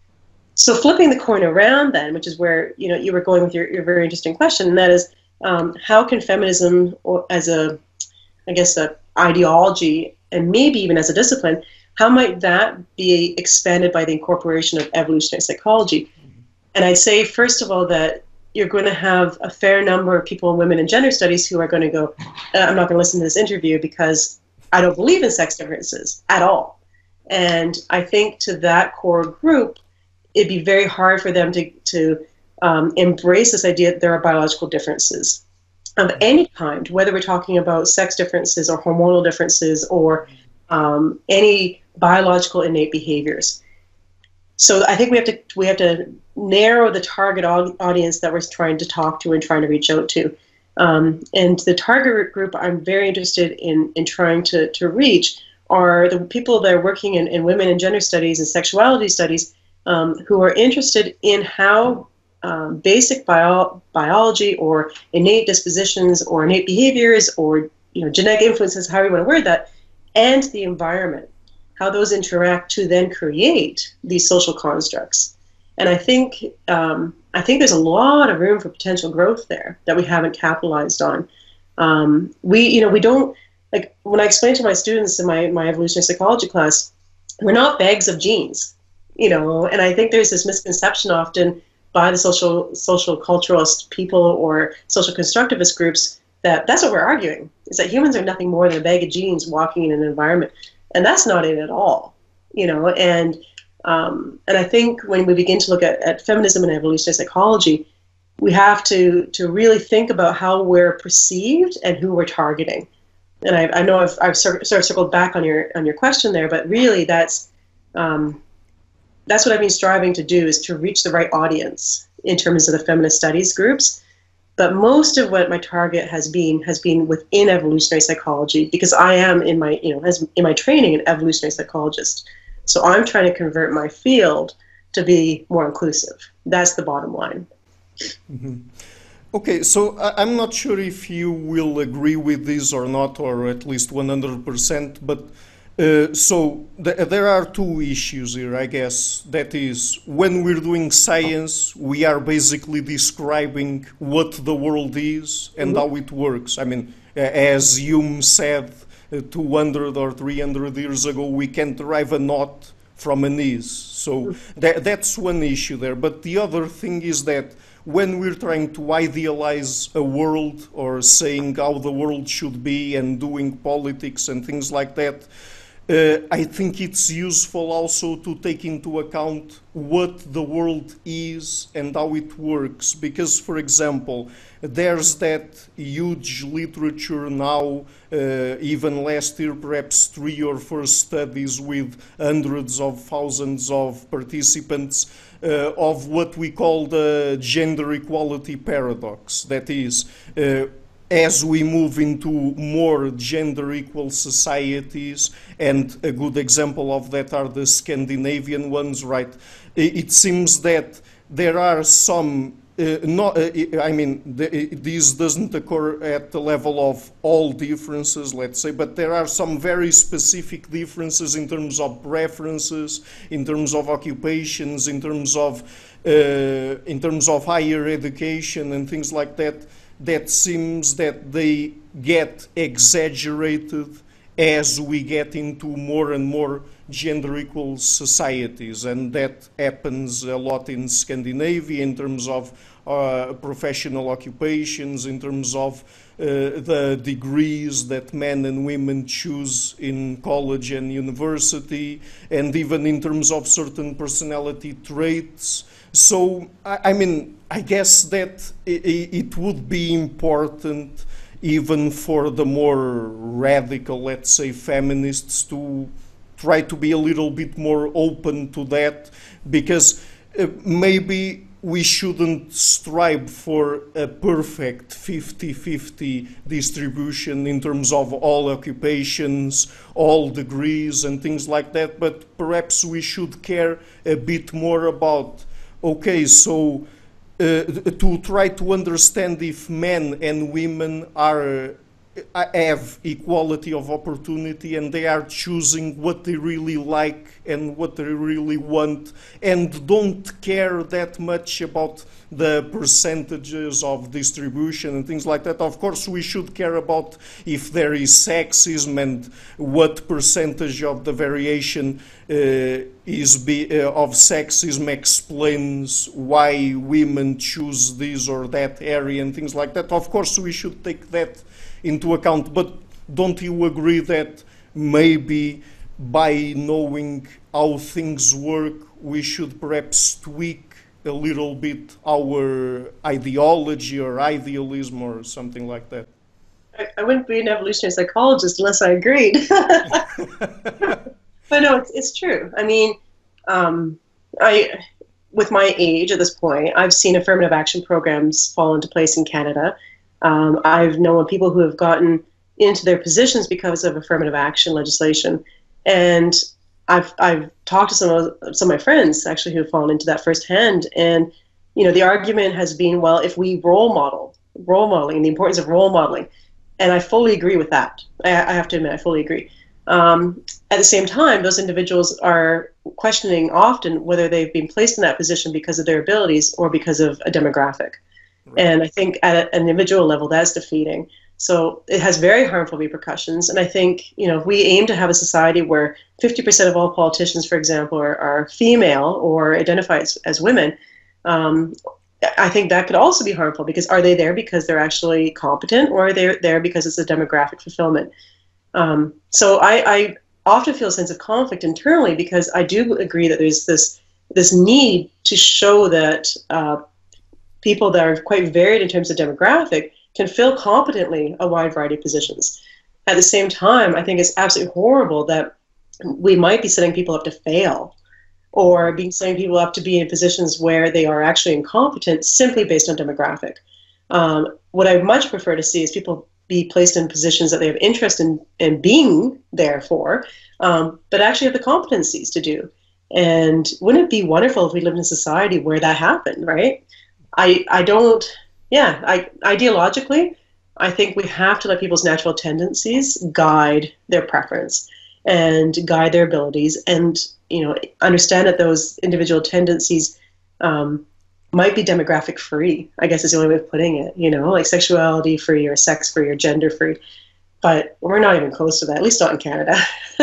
So flipping the coin around then, which is where, you know, you were going with your, your very interesting question, and that is, um, how can feminism or as a, I guess, a ideology, and maybe even as a discipline, how might that be expanded by the incorporation of evolutionary psychology? And I'd say, first of all, that you're going to have a fair number of people, women in gender studies, who are going to go, uh, I'm not going to listen to this interview because I don't believe in sex differences at all. And I think to that core group, it'd be very hard for them to, to um, embrace this idea that there are biological differences of any kind, whether we're talking about sex differences or hormonal differences or um, any biological innate behaviors. So I think we have to we have to narrow the target audience that we're trying to talk to and trying to reach out to. Um, and the target group I'm very interested in in trying to, to reach are the people that are working in, in women and gender studies and sexuality studies, um, who are interested in how um, basic bio biology or innate dispositions or innate behaviors or, you know, genetic influences, however you want to word that, and the environment, how those interact to then create these social constructs. And I think um, I think there's a lot of room for potential growth there that we haven't capitalized on. Um, we, you know, we don't, like when I explain to my students in my, my evolutionary psychology class, we're not bags of genes, you know, and I think there's this misconception often by the social, social culturalist people or social constructivist groups that that's what we're arguing, is that humans are nothing more than a bag of genes walking in an environment. And that's not it at all, you know. And um, and I think when we begin to look at, at feminism and evolutionary psychology, we have to to really think about how we're perceived and who we're targeting. And I, I know I've, I've sort of circled back on your on your question there, but really that's um, that's what I've been striving to do, is to reach the right audience in terms of the feminist studies groups. But most of what my target has been has been within evolutionary psychology, because I am in my you know as in my training an evolutionary psychologist. So I'm trying to convert my field to be more inclusive. That's the bottom line. Mm-hmm. Okay, so I'm not sure if you will agree with this or not, or at least one hundred percent, but Uh, so th- there are two issues here, I guess. That is, when we're doing science, we are basically describing what the world is and Mhm. how it works. I mean, uh, as Hume said uh, two hundred or three hundred years ago, we can't drive a knot from an is. So that, that's one issue there. But the other thing is that when we're trying to idealize a world or saying how the world should be and doing politics and things like that, uh, I think it's useful also to take into account what the world is and how it works. Because, for example, there's that huge literature now, uh, even last year, perhaps three or four studies with hundreds of thousands of participants, uh, of what we call the gender equality paradox. That is, uh, as we move into more gender equal societies, and a good example of that are the Scandinavian ones, right? It seems that there are some, uh, not, uh, I mean, the, this doesn't occur at the level of all differences, let's say, but there are some very specific differences in terms of preferences, in terms of occupations, in terms of, uh, in terms of higher education and things like that, that seems that they get exaggerated as we get into more and more gender equal societies. And that happens a lot in Scandinavia in terms of uh, professional occupations, in terms of uh, the degrees that men and women choose in college and university, and even in terms of certain personality traits. So, I, I mean, I guess that it would be important even for the more radical, let's say, feminists to try to be a little bit more open to that, because uh, maybe we shouldn't strive for a perfect fifty fifty distribution in terms of all occupations, all degrees and things like that, but perhaps we should care a bit more about, okay, so Uh, to try to understand if men and women are uh, have equality of opportunity and they are choosing what they really like and what they really want, and don't care that much about the percentages of distribution and things like that. Of course, we should care about if there is sexism and what percentage of the variation uh, is be, uh, of sexism explains why women choose this or that area and things like that. Of course, we should take that into account, but don't you agree that maybe by knowing how things work, we should perhaps tweak a little bit our ideology or idealism or something like that? I, I wouldn't be an evolutionary psychologist unless I agreed. But no, it's, it's true. I mean, um, I, with my age at this point, I've seen affirmative action programs fall into place in Canada. Um, I've known people who have gotten into their positions because of affirmative action legislation, and I've I've talked to some of some of my friends actually who have fallen into that firsthand. And you know, the argument has been, well, if we role model, role modeling, the importance of role modeling, and I fully agree with that. I, I have to admit, I fully agree. Um, at the same time, those individuals are questioning often whether they've been placed in that position because of their abilities or because of a demographic. Right. And I think at an individual level, that's defeating. So it has very harmful repercussions. And I think, you know, if we aim to have a society where fifty percent of all politicians, for example, are, are female or identify as, as women, um, I think that could also be harmful, because are they there because they're actually competent, or are they there because it's a demographic fulfillment? Um, so I, I often feel a sense of conflict internally, because I do agree that there's this this need to show that uh, people that are quite varied in terms of demographic can fill competently a wide variety of positions. At the same time, I think it's absolutely horrible that we might be setting people up to fail, or being setting people up to be in positions where they are actually incompetent simply based on demographic. Um, what I much prefer to see is people be placed in positions that they have interest in, in being there for, um, but actually have the competencies to do. And wouldn't it be wonderful if we lived in a society where that happened, right? I, I don't, yeah, I, ideologically, I think we have to let people's natural tendencies guide their preference. and guide their abilities, and you know understand that those individual tendencies um, might be demographic free, I guess is the only way of putting it, you know, like sexuality free or sex free or gender free. But we're not even close to that, at least not in Canada.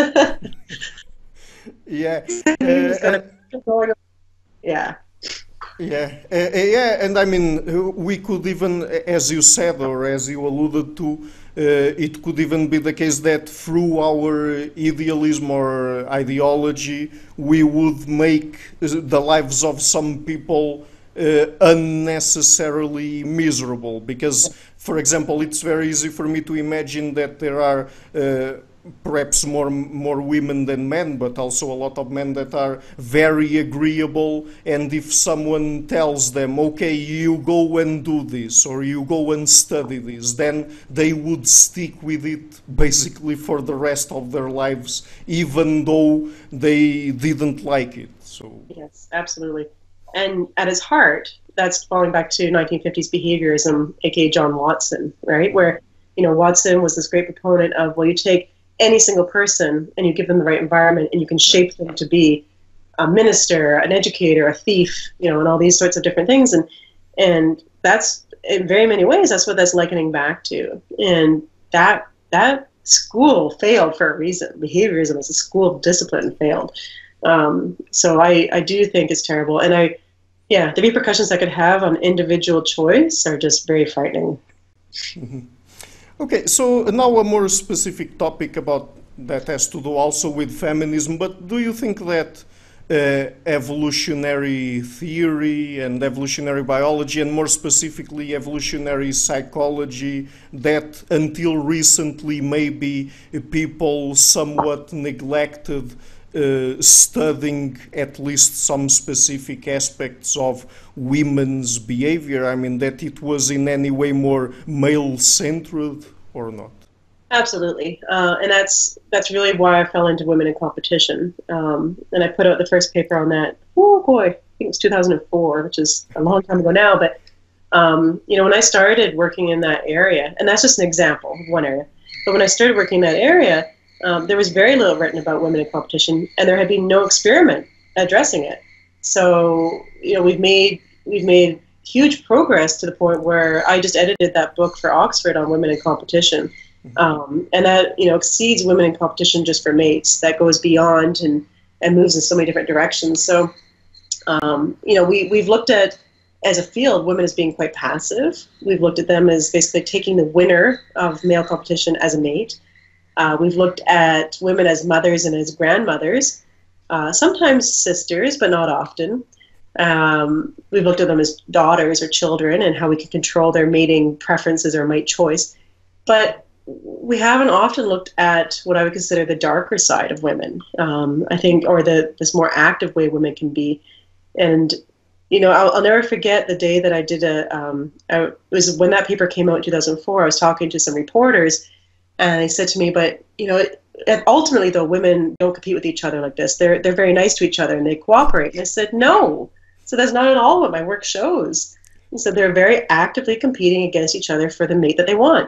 Yeah. Uh, uh, yeah. Yeah, uh, uh, yeah, and I mean, uh, we could even, as you said, or as you alluded to, uh, it could even be the case that through our idealism or ideology, we would make the lives of some people uh, unnecessarily miserable. Because, for example, it's very easy for me to imagine that there are uh, perhaps more more women than men, but also a lot of men that are very agreeable, and if someone tells them, okay, you go and do this or you go and study this, then they would stick with it basically for the rest of their lives, even though they didn't like it. So yes, absolutely. And at its heart, that's falling back to nineteen fifties behaviorism, aka John Watson, right? Where, you know, Watson was this great proponent of, well, you take any single person and you give them the right environment and you can shape them to be a minister, an educator, a thief, you know, and all these sorts of different things. And and that's, in very many ways, that's what that's likening back to. And that that school failed for a reason. Behaviorism as a school of discipline failed. Um, so I, I do think it's terrible. And I, yeah, the repercussions that could have on individual choice are just very frightening. Mm-hmm. Okay, so now a more specific topic about that has to do also with feminism, but do you think that uh, evolutionary theory and evolutionary biology, and more specifically evolutionary psychology, that until recently maybe people somewhat neglected Uh, studying at least some specific aspects of women's behavior? I mean, that it was in any way more male-centered or not? Absolutely, uh, and that's that's really why I fell into women in competition. Um, and I put out the first paper on that. Oh boy, I think it was two thousand four, which is a long time ago now. But um, you know, when I started working in that area, and that's just an example of one area. But when I started working in that area, Um, there was very little written about women in competition, and there had been no experiment addressing it. So, you know, we've made we've made huge progress to the point where I just edited that book for Oxford on women in competition, um, and that, you know, exceeds women in competition just for mates. That goes beyond and and moves in so many different directions. So, um, you know, we we've looked at, as a field, women as being quite passive. We've looked at them as basically taking the winner of male competition as a mate. Uh, we've looked at women as mothers and as grandmothers, uh, sometimes sisters, but not often. Um, we've looked at them as daughters or children and how we can control their mating preferences or mate choice. But we haven't often looked at what I would consider the darker side of women, um, I think, or the this more active way women can be. And, you know, I'll, I'll never forget the day that I did a, um, I, it was when that paper came out in two thousand four, I was talking to some reporters. And they said to me, but, you know, ultimately, though, women don't compete with each other like this. They're they're very nice to each other and they cooperate. And I said, no. So that's not at all what my work shows. And so they're very actively competing against each other for the mate that they want.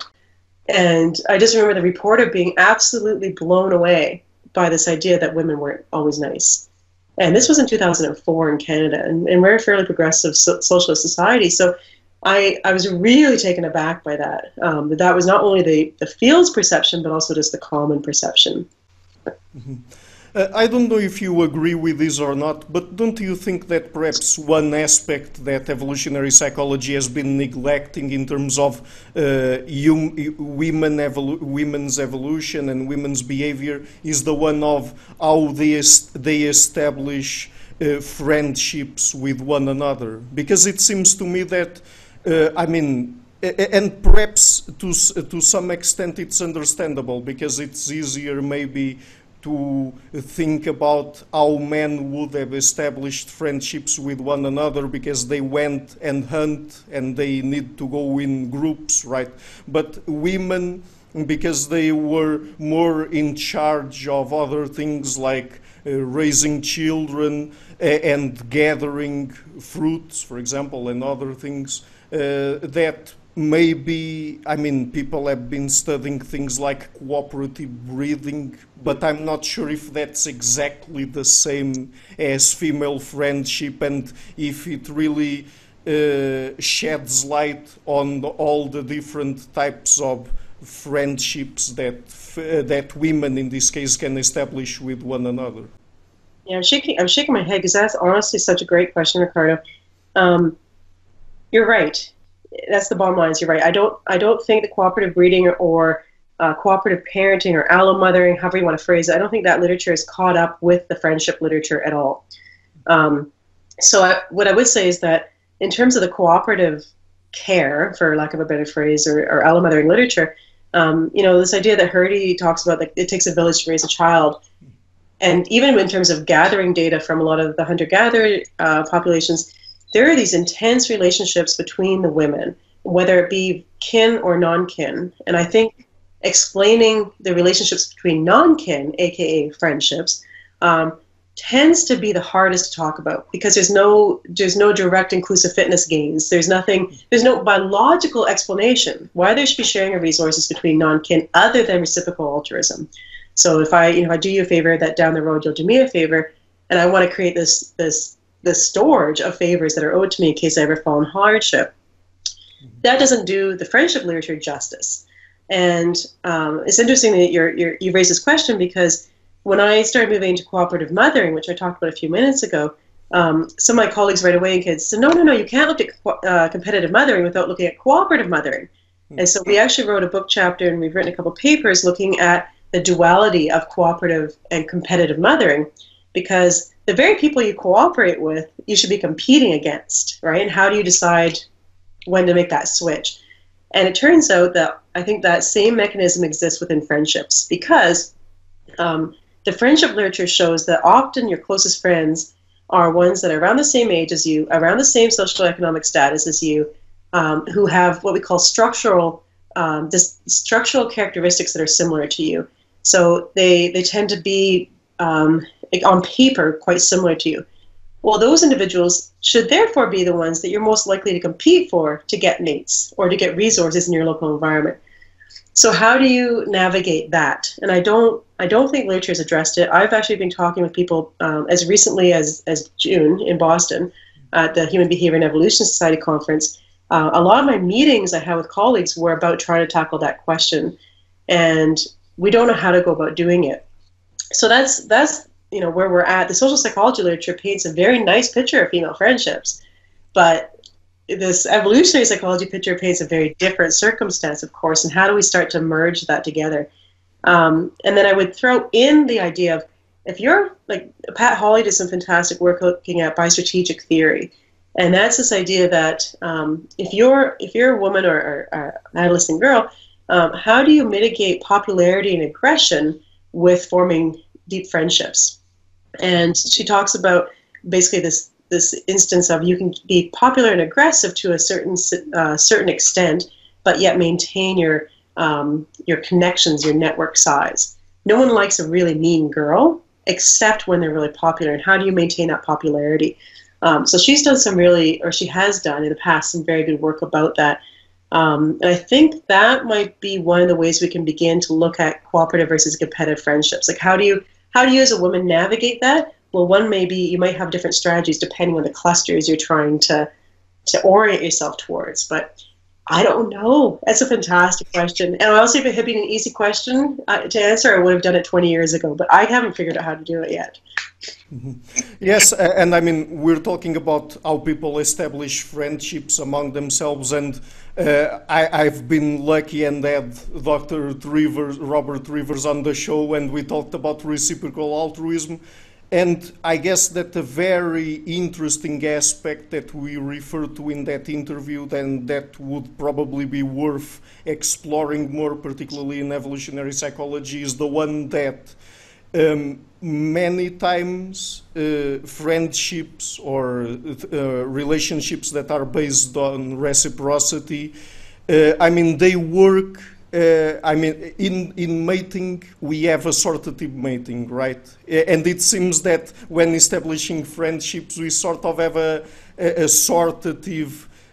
And I just remember the reporter being absolutely blown away by this idea that women weren't always nice. And this was in two thousand four in Canada, and, and we're a fairly progressive so, socialist society. So I, I was really taken aback by that. Um, that that was not only the, the field's perception, but also just the common perception. Mm-hmm. uh, I don't know if you agree with this or not, but don't you think that perhaps one aspect that evolutionary psychology has been neglecting in terms of uh, hum, women evolu women's evolution and women's behavior is the one of how they, est they establish uh, friendships with one another? Because it seems to me that Uh, I mean, and perhaps to to some extent it's understandable, because it's easier maybe to think about how men would have established friendships with one another because they went and hunt and they need to go in groups, right? But women, because they were more in charge of other things like uh, raising children uh, and gathering fruits, for example, and other things, Uh, that maybe, I mean, people have been studying things like cooperative breeding, but I'm not sure if that's exactly the same as female friendship and if it really uh, sheds light on the, all the different types of friendships that uh, that women in this case can establish with one another. Yeah, I'm shaking. I'm shaking my head because that's honestly such a great question, Ricardo. Um, you're right. That's the bottom line. Is you're right. I don't. I don't think the cooperative breeding or, or uh, cooperative parenting or allo mothering, however you want to phrase it, I don't think that literature is caught up with the friendship literature at all. Um, so I, what I would say is that in terms of the cooperative care, for lack of a better phrase, or, or allo mothering literature, um, you know, this idea that Hertie talks about, that it takes a village to raise a child. And even in terms of gathering data from a lot of the hunter-gatherer uh, populations, there are these intense relationships between the women, whether it be kin or non-kin. And I think explaining the relationships between non-kin, aka friendships, um, tends to be the hardest to talk about because there's no there's no direct inclusive fitness gains. There's nothing. There's no biological explanation why there should be sharing of resources between non-kin other than reciprocal altruism. So if I, you know, if I do you a favor, that down the road you'll do me a favor, and I want to create this this this storage of favors that are owed to me in case I ever fall in hardship. That doesn't do the friendship literature justice. And um, it's interesting that you're, you're, you raised this question because when I started moving into cooperative mothering, which I talked about a few minutes ago, um, some of my colleagues right away and kids said, no, no, no, you can't look at uh, competitive mothering without looking at cooperative mothering. Mm-hmm. And so we actually wrote a book chapter and we've written a couple of papers looking at the duality of cooperative and competitive mothering, because the very people you cooperate with, you should be competing against, right? And how do you decide when to make that switch? And it turns out that I think that same mechanism exists within friendships, because um, the friendship literature shows that often your closest friends are ones that are around the same age as you, around the same social economic status as you, um, who have what we call structural um, this structural characteristics that are similar to you. So they, they tend to be, um, on paper, quite similar to you. Well, those individuals should therefore be the ones that you're most likely to compete for to get mates or to get resources in your local environment. So how do you navigate that? And I don't, I don't think literature has addressed it. I've actually been talking with people um, as recently as, as June in Boston at the Human Behavior and Evolution Society conference. Uh, a lot of my meetings I had with colleagues were about trying to tackle that question, and we don't know how to go about doing it. So that's that's you know where we're at. The social psychology literature paints a very nice picture of female friendships, but this evolutionary psychology picture paints a very different circumstance, of course. And how do we start to merge that together? Um, and then I would throw in the idea of, if you're like Pat Hawley did some fantastic work looking at biostrategic theory. And that's this idea that um, if you're if you're a woman or, or, or an adolescent girl, um, how do you mitigate popularity and aggression with forming deep friendships? And she talks about basically this this instance of you can be popular and aggressive to a certain uh, certain extent, but yet maintain your um, your connections, your network size. No one likes a really mean girl, except when they're really popular. And how do you maintain that popularity? Um, so she's done some really, or she has done in the past, some very good work about that. Um, and I think that might be one of the ways we can begin to look at cooperative versus competitive friendships. Like how do you, how do you as a woman navigate that? Well, one may be you might have different strategies depending on the clusters you're trying to, to orient yourself towards. But I don't know. That's a fantastic question. And I also, if it had been an easy question uh, to answer, I would have done it twenty years ago. But I haven't figured out how to do it yet. Mm-hmm. Yes, and I mean, we're talking about how people establish friendships among themselves, and uh, I, I've been lucky and had Doctor Rivers, Robert Rivers on the show, and we talked about reciprocal altruism. And I guess that a very interesting aspect that we referred to in that interview, and that would probably be worth exploring more, particularly in evolutionary psychology, is the one that um, many times uh, friendships or uh, relationships that are based on reciprocity, uh, I mean, they work. Uh, I mean, in, in mating, we have assortative mating, right? And it seems that when establishing friendships, we sort of have a, a assortative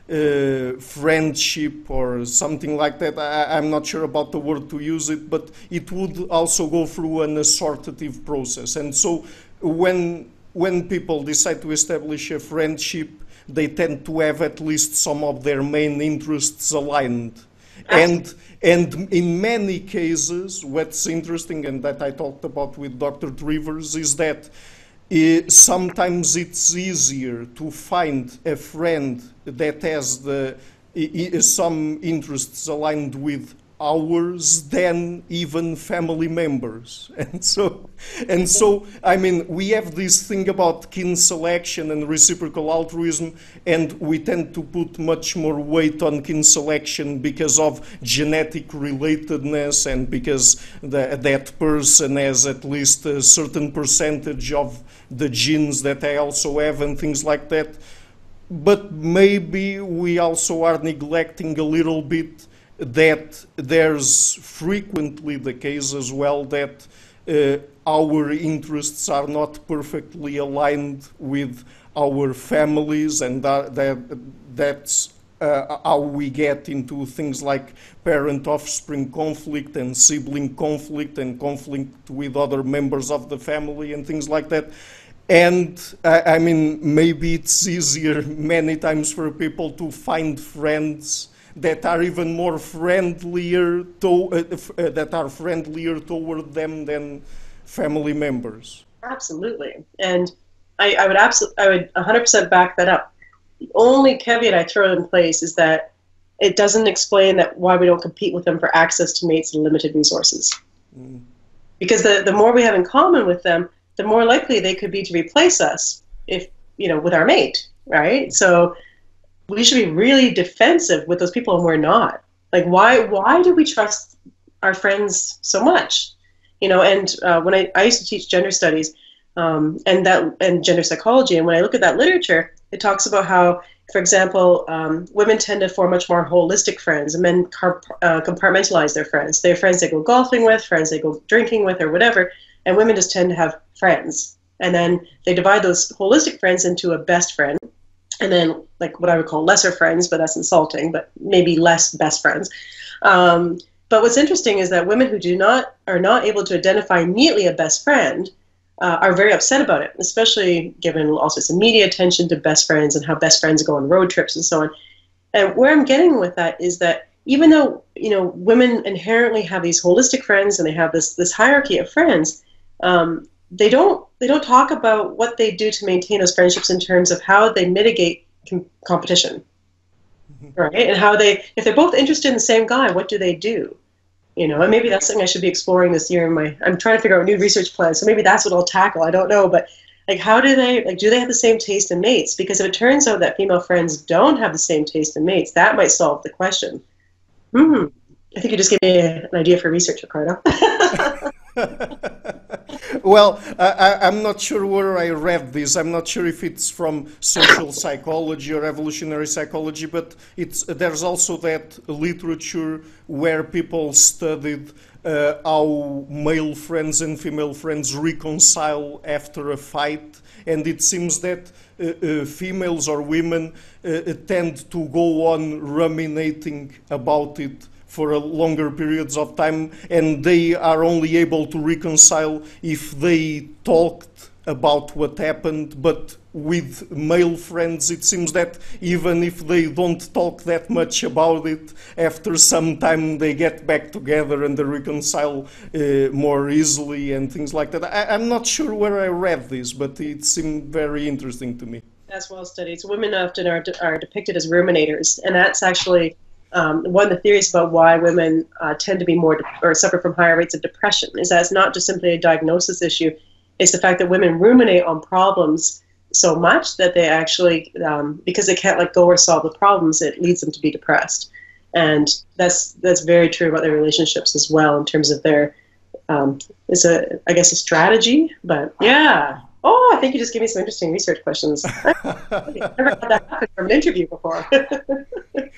uh, friendship or something like that. I, I'm not sure about the word to use it, but it would also go through an assortative process. And so when when people decide to establish a friendship, they tend to have at least some of their main interests aligned. And and in many cases, what's interesting and that I talked about with Doctor Trivers is that uh, sometimes it's easier to find a friend that has the uh, some interests aligned with ours than even family members. And so, and so, I mean, we have this thing about kin selection and reciprocal altruism, and we tend to put much more weight on kin selection because of genetic relatedness and because the, that person has at least a certain percentage of the genes that I also have and things like that. But maybe we also are neglecting a little bit that there's frequently the case as well that uh, our interests are not perfectly aligned with our families, and that, that that's uh, how we get into things like parent-offspring conflict and sibling conflict and conflict with other members of the family and things like that. And I, I mean, maybe it's easier many times for people to find friends that are even more friendlier to, uh, uh, that are friendlier toward them than family members. Absolutely, and I, I would absolutely, I would one hundred percent back that up. The only caveat I throw in place is that it doesn't explain that why we don't compete with them for access to mates and limited resources. Mm. Because the the more we have in common with them, the more likely they could be to replace us if you know with our mate, right? So we should be really defensive with those people, and we're not. Like, why why do we trust our friends so much? You know, and uh, when I, I used to teach gender studies um, and that and gender psychology, and when I look at that literature, it talks about how, for example, um, women tend to form much more holistic friends, and men car- uh, compartmentalize their friends. They have friends they go golfing with, friends they go drinking with, or whatever, and women just tend to have friends. And then they divide those holistic friends into a best friend, and then like what I would call lesser friends, but that's insulting, but maybe less best friends. Um, but what's interesting is that women who do not are not able to identify immediately a best friend uh, are very upset about it, especially given all sorts of media attention to best friends and how best friends go on road trips and so on. And where I'm getting with that is that even though you know women inherently have these holistic friends and they have this this hierarchy of friends, um, they don't they don't talk about what they do to maintain those friendships in terms of how they mitigate com- competition, mm-hmm. right? And how they, if they're both interested in the same guy, what do they do? You know, and maybe that's something I should be exploring this year in my, I'm trying to figure out a new research plan, so maybe that's what I'll tackle, I don't know, but like how do they, like do they have the same taste in mates? Because if it turns out that female friends don't have the same taste in mates, that might solve the question. Hmm. I think you just gave me a, an idea for research, Ricardo. Well, I, I'm not sure where I read this. I'm not sure if it's from social psychology or evolutionary psychology, but it's there's also that literature where people studied uh, how male friends and female friends reconcile after a fight, and it seems that uh, uh, females or women uh, tend to go on ruminating about it for a longer periods of time, and they are only able to reconcile if they talked about what happened. But with male friends, it seems that even if they don't talk that much about it, after some time they get back together and they reconcile uh, more easily and things like that. I, I'm not sure where I read this, but it seemed very interesting to me. That's well studied. So women often are, de- are depicted as ruminators, and that's actually Um, one of the theories about why women uh, tend to be more de- or suffer from higher rates of depression is that it's not just simply a diagnosis issue. It's the fact that women ruminate on problems so much that they actually, um, because they can't let go or solve the problems, it leads them to be depressed. And that's that's very true about their relationships as well in terms of their, um, it's a, I guess, a strategy. But yeah. Oh, I think you just gave me some interesting research questions. I've never had that happen from an interview before.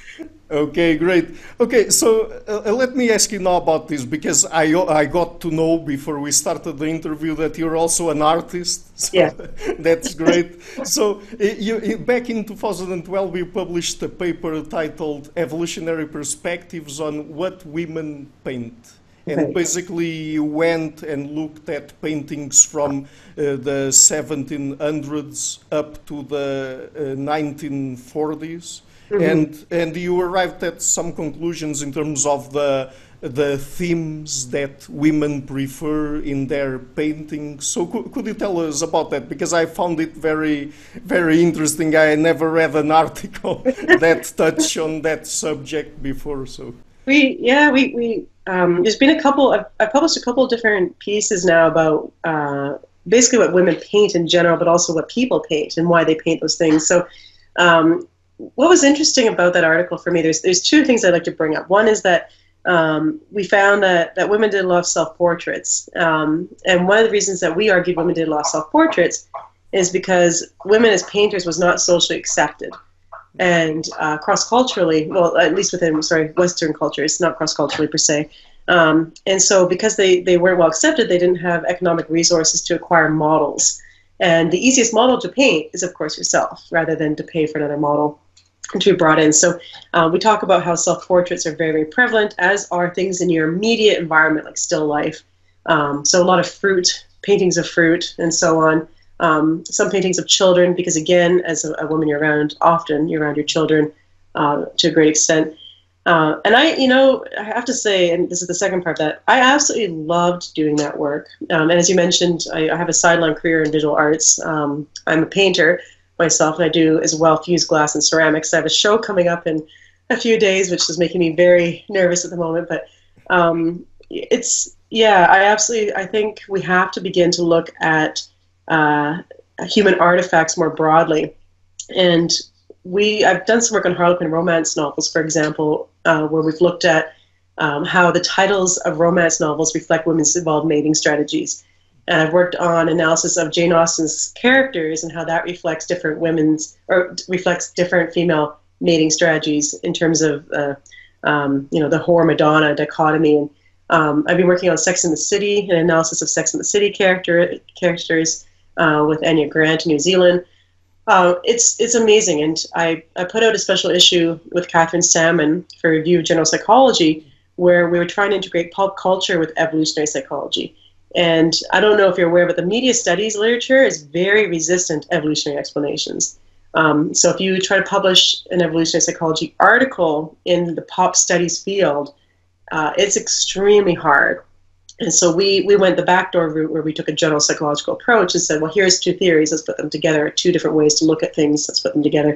Okay, great. Okay, so uh, let me ask you now about this because I I got to know before we started the interview that you're also an artist. So Yeah. that's great. So uh, you, you- back in two thousand twelve, you published a paper titled "Evolutionary Perspectives on What Women Paint." And Right. basically, you went and looked at paintings from uh, the seventeen hundreds up to the uh, nineteen forties, Hmm. and and you arrived at some conclusions in terms of the the themes that women prefer in their paintings. So could, could you tell us about that? Because I found it very very interesting. I never read an article that touched on that subject before. So. We yeah we we um, there's been a couple. I've, I've published a couple of different pieces now about uh, basically what women paint in general, but also what people paint and why they paint those things. So, um, what was interesting about that article for me? There's there's two things I'd like to bring up. One is that um, we found that that women did a lot of self portraits, um, and one of the reasons that we argued women did a lot of self portraits is because women as painters was not socially accepted. And uh, cross-culturally, well, at least within, sorry, Western cultures, not cross-culturally per se. Um, and so because they, they weren't well accepted, they didn't have economic resources to acquire models. And the easiest model to paint is, of course, yourself, rather than to pay for another model to be brought in. So uh, we talk about how self-portraits are very, very prevalent, as are things in your immediate environment, like still life. Um, so a lot of fruit, paintings of fruit, and so on. Um, some paintings of children, because again, as a, a woman, you're around often, you're around your children uh, to a great extent. Uh, and I, you know, I have to say, and this is the second part of that, I absolutely loved doing that work. Um, and as you mentioned, I, I have a sideline career in visual arts. Um, I'm a painter myself, and I do as well fuse glass and ceramics. I have a show coming up in a few days, which is making me very nervous at the moment. But um, it's, yeah, I absolutely, I think we have to begin to look at Uh, human artifacts more broadly. And we, I've done some work on Harlequin romance novels, for example, uh, where we've looked at um, how the titles of romance novels reflect women's evolved mating strategies. And I've worked on analysis of Jane Austen's characters and how that reflects different women's, or reflects different female mating strategies in terms of, uh, um, you know, the whore Madonna dichotomy. And um, I've been working on Sex and the City, an analysis of Sex and the City character characters. Uh, with Anya Grant in New Zealand. Uh, it's it's amazing, and I, I put out a special issue with Catherine Salmon for Review of General Psychology, where we were trying to integrate pulp culture with evolutionary psychology. And I don't know if you're aware, but the media studies literature is very resistant to evolutionary explanations. Um, so if you try to publish an evolutionary psychology article in the pop studies field, uh, it's extremely hard. And so we, we went the backdoor route where we took a general psychological approach and said, well, here's two theories. Let's put them together. Two different ways to look at things. Let's put them together.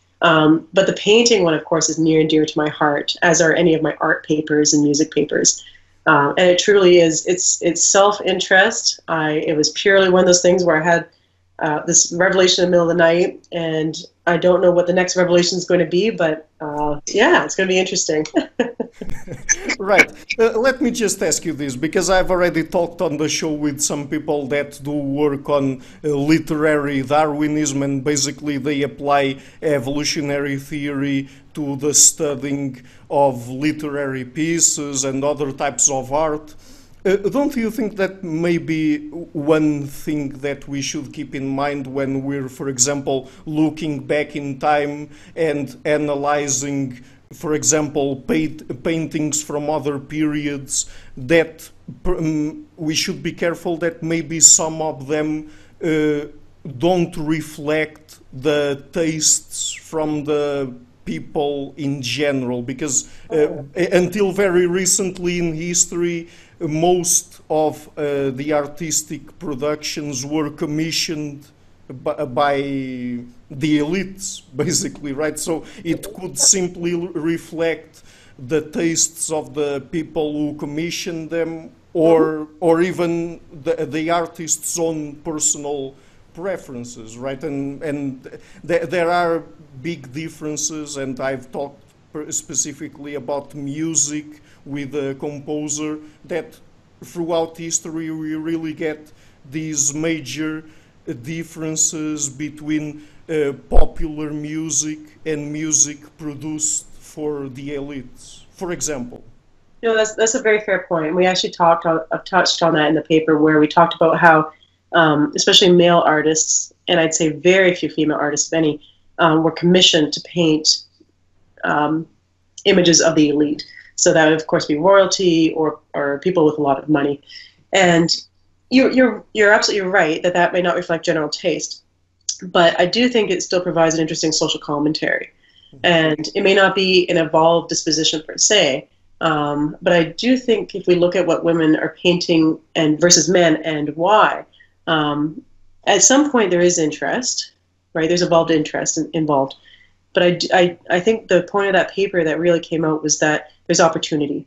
Um, but the painting one, of course, is near and dear to my heart, as are any of my art papers and music papers. Uh, and it truly is. It's it's self-interest. I it was purely one of those things where I had uh, this revelation in the middle of the night, and I don't know what the next revelation is going to be, but uh, yeah, it's going to be interesting. Right. Uh, let me just ask you this, because I've already talked on the show with some people that do work on uh, literary Darwinism, and basically they apply evolutionary theory to the studying of literary pieces and other types of art. Uh, don't you think that maybe one thing that we should keep in mind when we're, for example, looking back in time and analyzing, for example, paint, paintings from other periods, that um, we should be careful that maybe some of them uh, don't reflect the tastes from the people in general, because uh, until very recently in history, most of uh, the artistic productions were commissioned by, by the elites, basically, right? So it could simply reflect the tastes of the people who commissioned them, or or even the, the artist's own personal preferences, right? And and th there are big differences, and I've talked specifically about music with a composer, that throughout history we really get these major differences between uh, popular music and music produced for the elites, for example? You know, that's that's a very fair point. We actually talked on, uh, touched on that in the paper, where we talked about how, um, especially male artists, and I'd say very few female artists, if any, um, were commissioned to paint um, images of the elite. So that would, of course, be royalty or or people with a lot of money. And you're you're you're absolutely right that that may not reflect general taste, but I do think it still provides an interesting social commentary. And it may not be an evolved disposition per se. Um, but I do think if we look at what women are painting and versus men and why, um, at some point there is interest, right? There's evolved interest in, involved. But I, I, I think the point of that paper that really came out was that there's opportunity.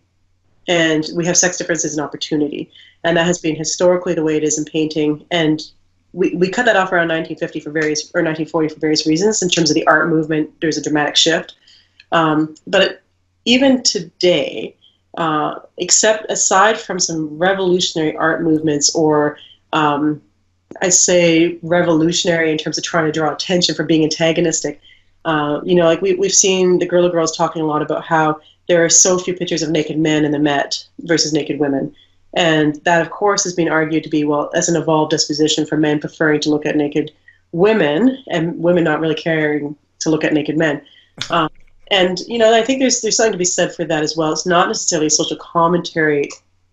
And we have sex differences and opportunity. And that has been historically the way it is in painting. And we, we cut that off around nineteen fifty for various, or nineteen forty for various reasons. In terms of the art movement, there's a dramatic shift. Um, but it, even today, uh, except aside from some revolutionary art movements, or um, I say revolutionary in terms of trying to draw attention for being antagonistic, uh, you know, like we, we've seen the Guerrilla Girls talking a lot about how there are so few pictures of naked men in the Met versus naked women. And that, of course, has been argued to be, well, as an evolved disposition for men preferring to look at naked women and women not really caring to look at naked men. Um, And, you know, I think there's there's something to be said for that as well. It's not necessarily a social commentary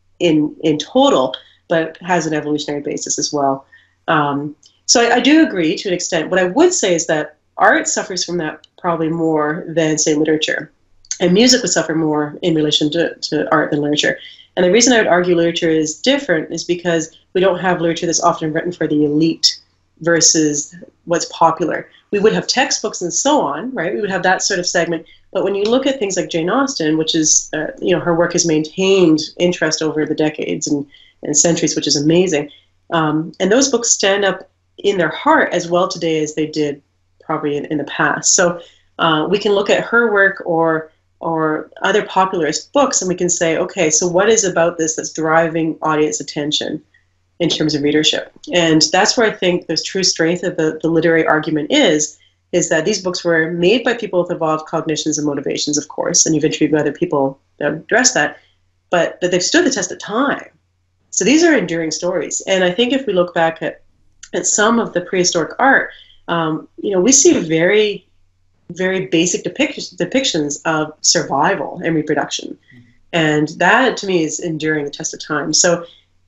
in in total, but has an evolutionary basis as well. Um, so I, I do agree to an extent. What I would say is that art suffers from that probably more than, say, literature. And music would suffer more in relation to, to art than literature. And the reason I would argue literature is different is because we don't have literature that's often written for the elite versus what's popular. We would have textbooks and so on, right? We would have that sort of segment. But when you look at things like Jane Austen, which is, uh, you know, her work has maintained interest over the decades and, and centuries, which is amazing. Um, and those books stand up in their heart as well today as they did probably in, in the past. So uh, we can look at her work or or other popularist books and we can say, okay, so what is about this that's driving audience attention in terms of readership? And that's where I think the true strength of the, the literary argument is, is that these books were made by people with evolved cognitions and motivations, of course, and you've interviewed other people that address that, but that they've stood the test of time. So these are enduring stories. And I think if we look back at, at some of the prehistoric art, um, you know, we see very, very basic depictions, depictions of survival and reproduction. Mm-hmm. And that, to me, is enduring the test of time. So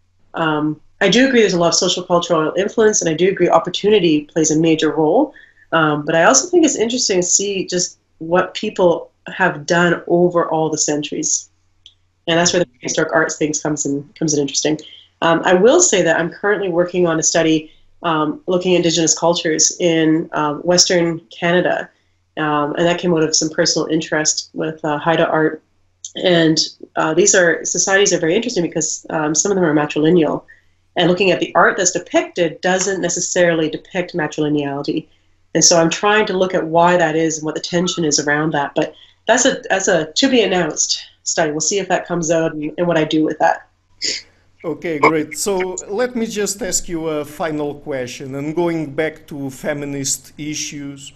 um, I do agree there's a lot of social cultural influence, and I do agree opportunity plays a major role. Um, but I also think it's interesting to see just what people have done over all the centuries. And that's where the prehistoric arts things comes in, comes in interesting. Um, I will say that I'm currently working on a study um, looking at Indigenous cultures in um, Western Canada. Um, and that came out of some personal interest with uh, Haida art. And uh, these are, societies are very interesting because um, some of them are matrilineal. And looking at the art that's depicted doesn't necessarily depict matrilineality. And so I'm trying to look at why that is and what the tension is around that. But that's a, that's a to be announced study. We'll see if that comes out and, and what I do with that. Okay, great. So let me just ask you a final question. And going back to feminist issues,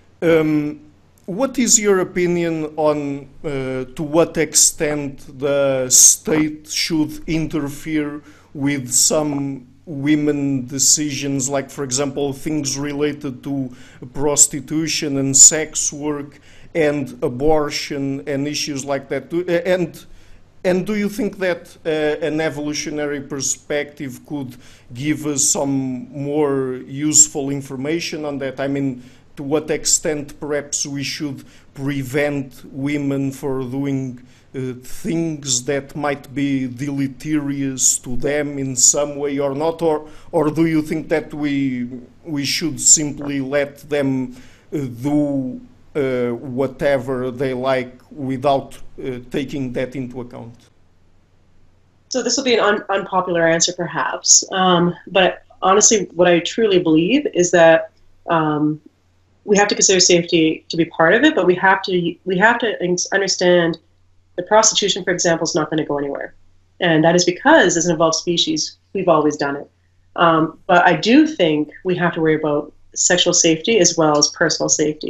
um, what is your opinion on uh, to what extent the state should interfere with some women decisions, like, for example, things related to prostitution and sex work and abortion and issues like that? And And do you think that uh, an evolutionary perspective could give us some more useful information on that? I mean, to what extent perhaps we should prevent women from doing uh, things that might be deleterious to them in some way or not? Or, or do you think that we, we should simply let them uh, do Uh, whatever they like without uh, taking that into account? So this will be an un unpopular answer perhaps, um, but honestly what I truly believe is that um, we have to consider safety to be part of it, but we have to, we have to understand that prostitution, for example, is not going to go anywhere. And that is because as an evolved species, we've always done it. Um, but I do think we have to worry about sexual safety as well as personal safety.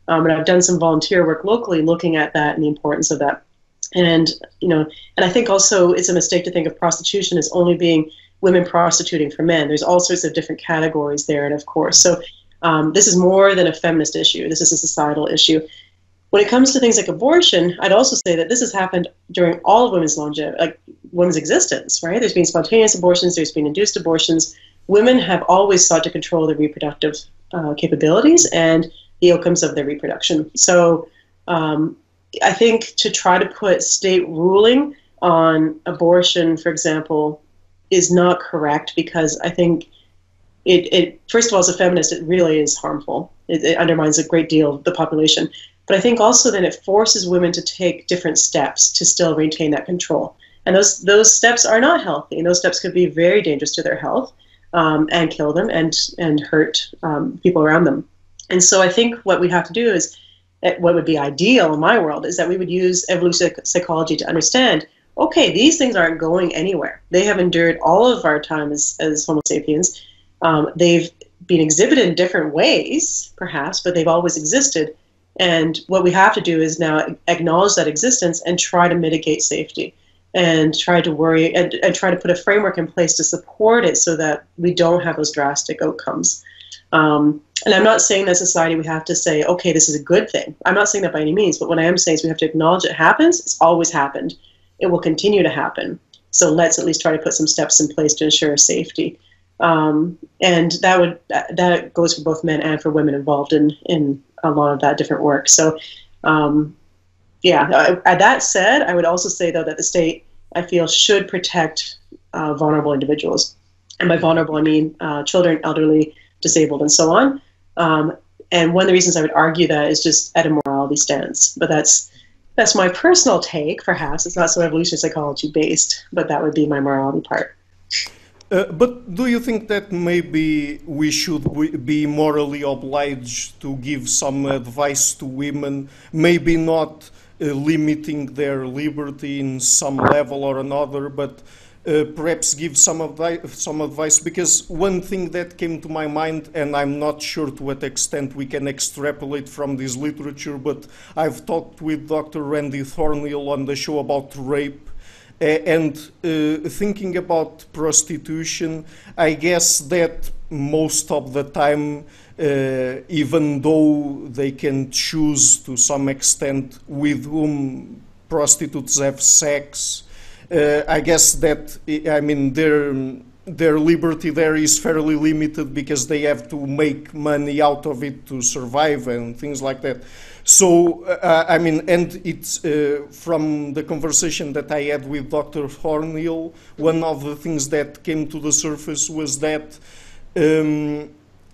Um, and I've done some volunteer work locally looking at that and the importance of that. And, you know, and I think also it's a mistake to think of prostitution as only being women prostituting for men. There's all sorts of different categories there, and of course. So um, this is more than a feminist issue. This is a societal issue. When it comes to things like abortion, I'd also say that this has happened during all of women's longevity, like women's existence, right? There's been spontaneous abortions, there's been induced abortions. Women have always sought to control their reproductive uh, capabilities and the outcomes of their reproduction. So um, I think to try to put state ruling on abortion, for example, is not correct, because I think it, it first of all, as a feminist, it really is harmful. It, it undermines a great deal of the population. But I think also then it forces women to take different steps to still maintain that control. And those those steps are not healthy. And those steps could be very dangerous to their health um, and kill them and, and hurt um, people around them. And so I think what we have to do is, what would be ideal in my world, is that we would use evolutionary psychology to understand, okay, these things aren't going anywhere. They have endured all of our time as, as Homo sapiens. Um, they've been exhibited in different ways, perhaps, but they've always existed. And what we have to do is now acknowledge that existence and try to mitigate safety and try to worry and, and try to put a framework in place to support it so that we don't have those drastic outcomes. Um, and I'm not saying that society we have to say, okay, this is a good thing. I'm not saying that by any means, but what I am saying is we have to acknowledge it happens. It's always happened. It will continue to happen. So let's at least try to put some steps in place to ensure safety. Um, and that would that goes for both men and for women involved in, in a lot of that different work. So, um, yeah, I, that said, I would also say, though, that the state, I feel, should protect uh, vulnerable individuals. And by vulnerable, I mean uh, children, elderly, disabled, and so on. Um, and one of the reasons I would argue that is just at a morality stance. But that's that's my personal take, perhaps. It's not so evolutionary psychology based, but that would be my morality part. Uh, but do you think that maybe we should be morally obliged to give some advice to women, maybe not uh, limiting their liberty in some level or another, but uh, perhaps give some, advi some advice? Because one thing that came to my mind, and I'm not sure to what extent we can extrapolate from this literature, but I've talked with Doctor Randy Thornhill on the show about rape. Uh, and uh, thinking about prostitution, I guess that most of the time, uh, even though they can choose to some extent with whom prostitutes have sex, uh, I guess that, I mean, their, their liberty there is fairly limited because they have to make money out of it to survive and things like that. So, uh, I mean, and it's uh, from the conversation that I had with Doctor Thornhill, one of the things that came to the surface was that um,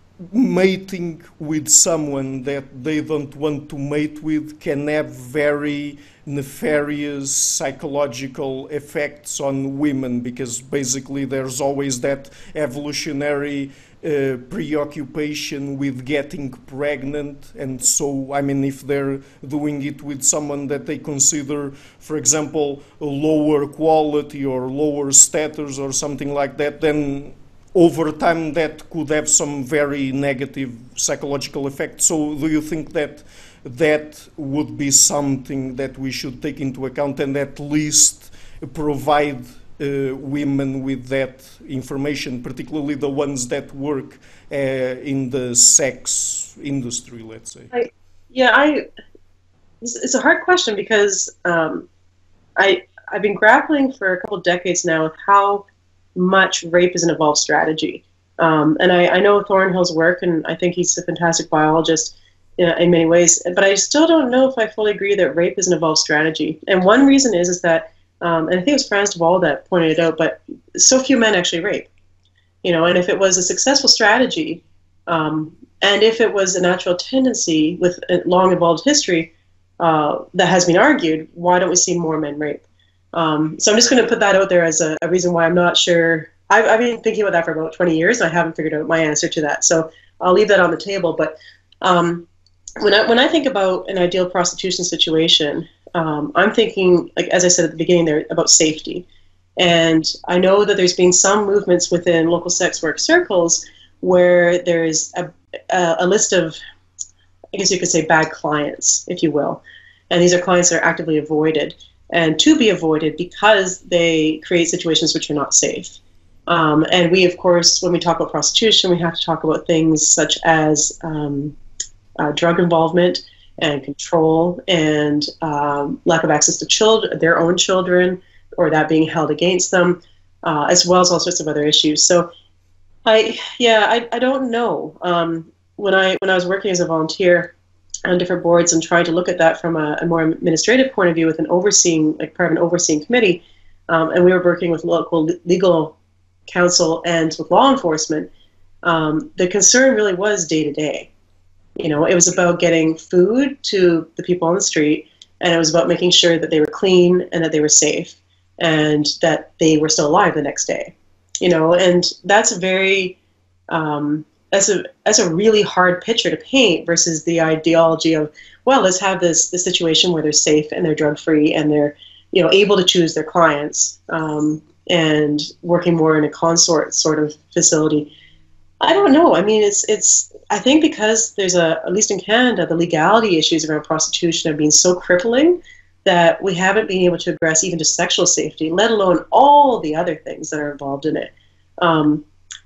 mating with someone that they don't want to mate with can have very nefarious psychological effects on women, because basically there's always that evolutionary Uh, preoccupation with getting pregnant. And so, I mean, if they're doing it with someone that they consider, for example, a lower quality or lower status or something like that, then over time that could have some very negative psychological effect. So do you think that that would be something that we should take into account and at least provide Uh, women with that information, particularly the ones that work uh, in the sex industry, let's say? I, yeah, I. It's, it's a hard question because um, I I've been grappling for a couple of decades now with how much rape is an evolved strategy, um, and I, I know Thornhill's work, and I think he's a fantastic biologist in, in many ways. But I still don't know if I fully agree that rape is an evolved strategy. And one reason is is that. Um, and I think it was Frans de Waal that pointed it out, but so few men actually rape. You know, and if it was a successful strategy, um, and if it was a natural tendency with a long evolved history uh, that has been argued, why don't we see more men rape? Um, so I'm just going to put that out there as a, a reason why I'm not sure. I've, I've been thinking about that for about twenty years, and I haven't figured out my answer to that. So I'll leave that on the table. But um, when I when I think about an ideal prostitution situation, Um, I'm thinking, like as I said at the beginning there, about safety. And I know that there's been some movements within local sex work circles where there is a, a, a list of I guess you could say, bad clients, if you will. And these are clients that are actively avoided and to be avoided because they create situations which are not safe. Um, and we, of course, when we talk about prostitution, we have to talk about things such as um, uh, drug involvement and control and um, lack of access to children, their own children, or that being held against them, uh, as well as all sorts of other issues. So, I yeah, I, I don't know. Um, when I when I was working as a volunteer on different boards and trying to look at that from a, a more administrative point of view with an overseeing, like part of an overseeing committee, um, and we were working with local legal counsel and with law enforcement, um, the concern really was day to day. You know, it was about getting food to the people on the street, and it was about making sure that they were clean and that they were safe and that they were still alive the next day. You know, and that's a very, um, that's a that's a really hard picture to paint versus the ideology of, well, let's have this this situation where they're safe and they're drug free and they're, you know, able to choose their clients. Um, and working more in a consort sort of facility. I don't know. I mean, it's, it's, I think because there's a, at least in Canada, the legality issues around prostitution have been so crippling that we haven't been able to address even just sexual safety, let alone all the other things that are involved in it. Um,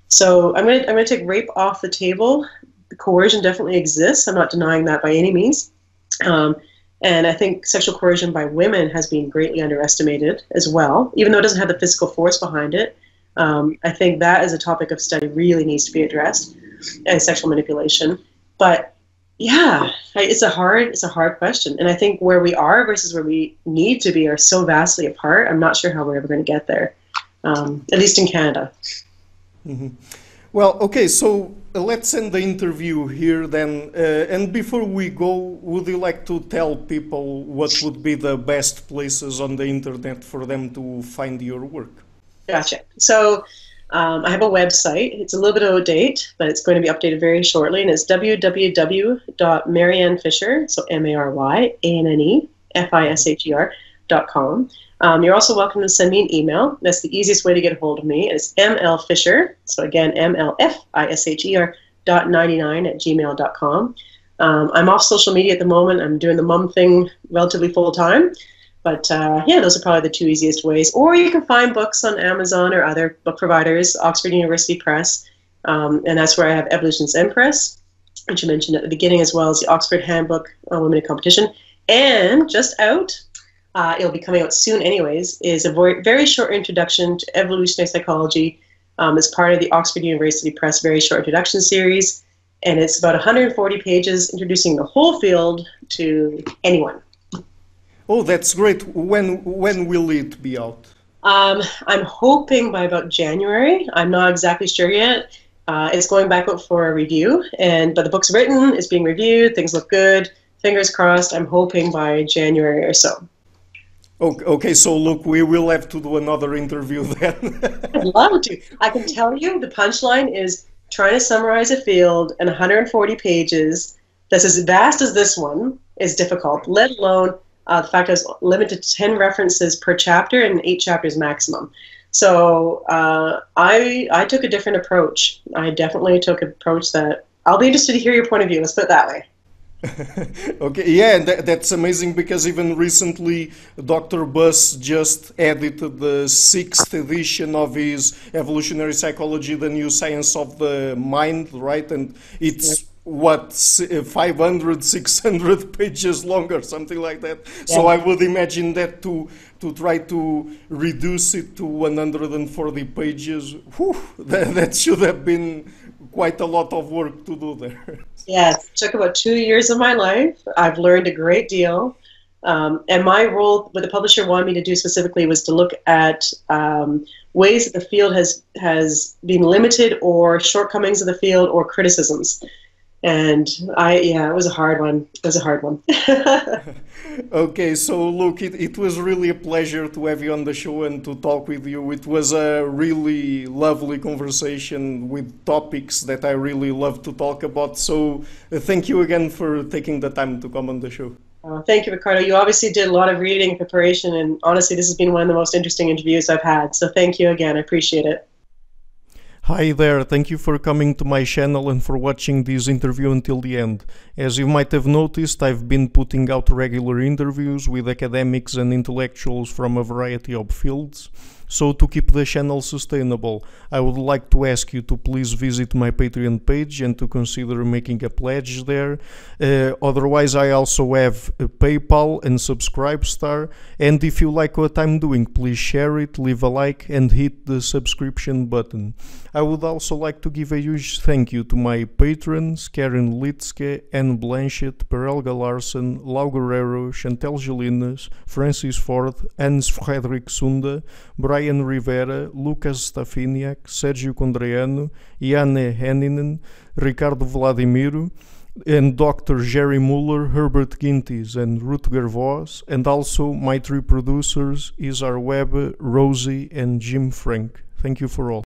so I'm going to, I'm going to take rape off the table. Coercion definitely exists. I'm not denying that by any means. Um, And I think sexual coercion by women has been greatly underestimated as well, even though it doesn't have the physical force behind it. Um, I think that as a topic of study really needs to be addressed, and sexual manipulation. But yeah, it's a hard, it's a hard question. And I think where we are versus where we need to be are so vastly apart. I'm not sure how we're ever going to get there, um, at least in Canada. Mm-hmm. Well, okay, so uh, let's end the interview here then. Uh, and before we go, would you like to tell people what would be the best places on the internet for them to find your work? Gotcha. So um, I have a website. It's a little bit out of date, but it's going to be updated very shortly. And it's w w w dot maryanne fisher, so M A R Y A N N E F I S H E R dot com. Um, you're also welcome to send me an email. That's the easiest way to get a hold of me. It's M L Fisher, so again, M L F I S H E R dot ninety-nine at gmail dot com. Um, I'm off social media at the moment. I'm doing the mum thing relatively full time. But uh, yeah, those are probably the two easiest ways. Or you can find books on Amazon or other book providers, Oxford University Press, um, and that's where I have Evolution's Empress, which you mentioned at the beginning, as well as the Oxford Handbook on Women in Competition. And just out, Uh, it'll be coming out soon anyways, is a very, very short introduction to evolutionary psychology um, as part of the Oxford University Press Very Short Introduction Series. And it's about one hundred forty pages introducing the whole field to anyone. Oh, that's great. When, when will it be out? Um, I'm hoping by about January. I'm not exactly sure yet. Uh, it's going back out for a review, and but the book's written, it's being reviewed, things look good. Fingers crossed, I'm hoping by January or so. Okay, so look, we will have to do another interview then. I'd love to. I can tell you the punchline is trying to summarize a field in one hundred forty pages that's as vast as this one is difficult, let alone uh, the fact that it's limited to ten references per chapter and eight chapters maximum. So uh, I, I took a different approach. I definitely took an approach that I'll be interested to hear your point of view. Let's put it that way. Okay, yeah, and that, that's amazing because even recently Doctor Buss just edited the sixth edition of his Evolutionary Psychology, the New Science of the Mind, right? And it's, what, five hundred, six hundred pages long or something like that. Yeah. So I would imagine that to, to try to reduce it to one hundred forty pages, whew, that, that should have been quite a lot of work to do there. Yes, it took about two years of my life. I've learned a great deal. Um, and my role, what the publisher wanted me to do specifically, was to look at um, ways that the field has, has been limited, or shortcomings of the field, or criticisms. And I, yeah, it was a hard one. It was a hard one. Okay, so look, it, it was really a pleasure to have you on the show and to talk with you. It was a really lovely conversation with topics that I really love to talk about. So uh, thank you again for taking the time to come on the show. Uh, thank you, Ricardo. You obviously did a lot of reading and preparation, and honestly, this has been one of the most interesting interviews I've had. So thank you again. I appreciate it. Hi there, thank you for coming to my channel and for watching this interview until the end. As you might have noticed, I've been putting out regular interviews with academics and intellectuals from a variety of fields. So to keep the channel sustainable, I would like to ask you to please visit my Patreon page and to consider making a pledge there. Uh, otherwise, I also have a PayPal and Subscribestar, and if you like what I'm doing, please share it, leave a like and hit the subscription button. I would also like to give a huge thank you to my patrons, Karen Litske, Anne Blanchett, Perel Galarson, Lau Guerrero, Chantel Gelinas, Francis Ford, Hans Frederick Sunda, Brian Rivera, Lucas Stafiniak, Sergio Condreanu, Janne Henninen, Ricardo Vladimiro, and Doctor Jerry Muller, Herbert Gintis, and Rutger Voss, and also my three producers, Isar Webbe, Rosie, and Jim Frank. Thank you for all.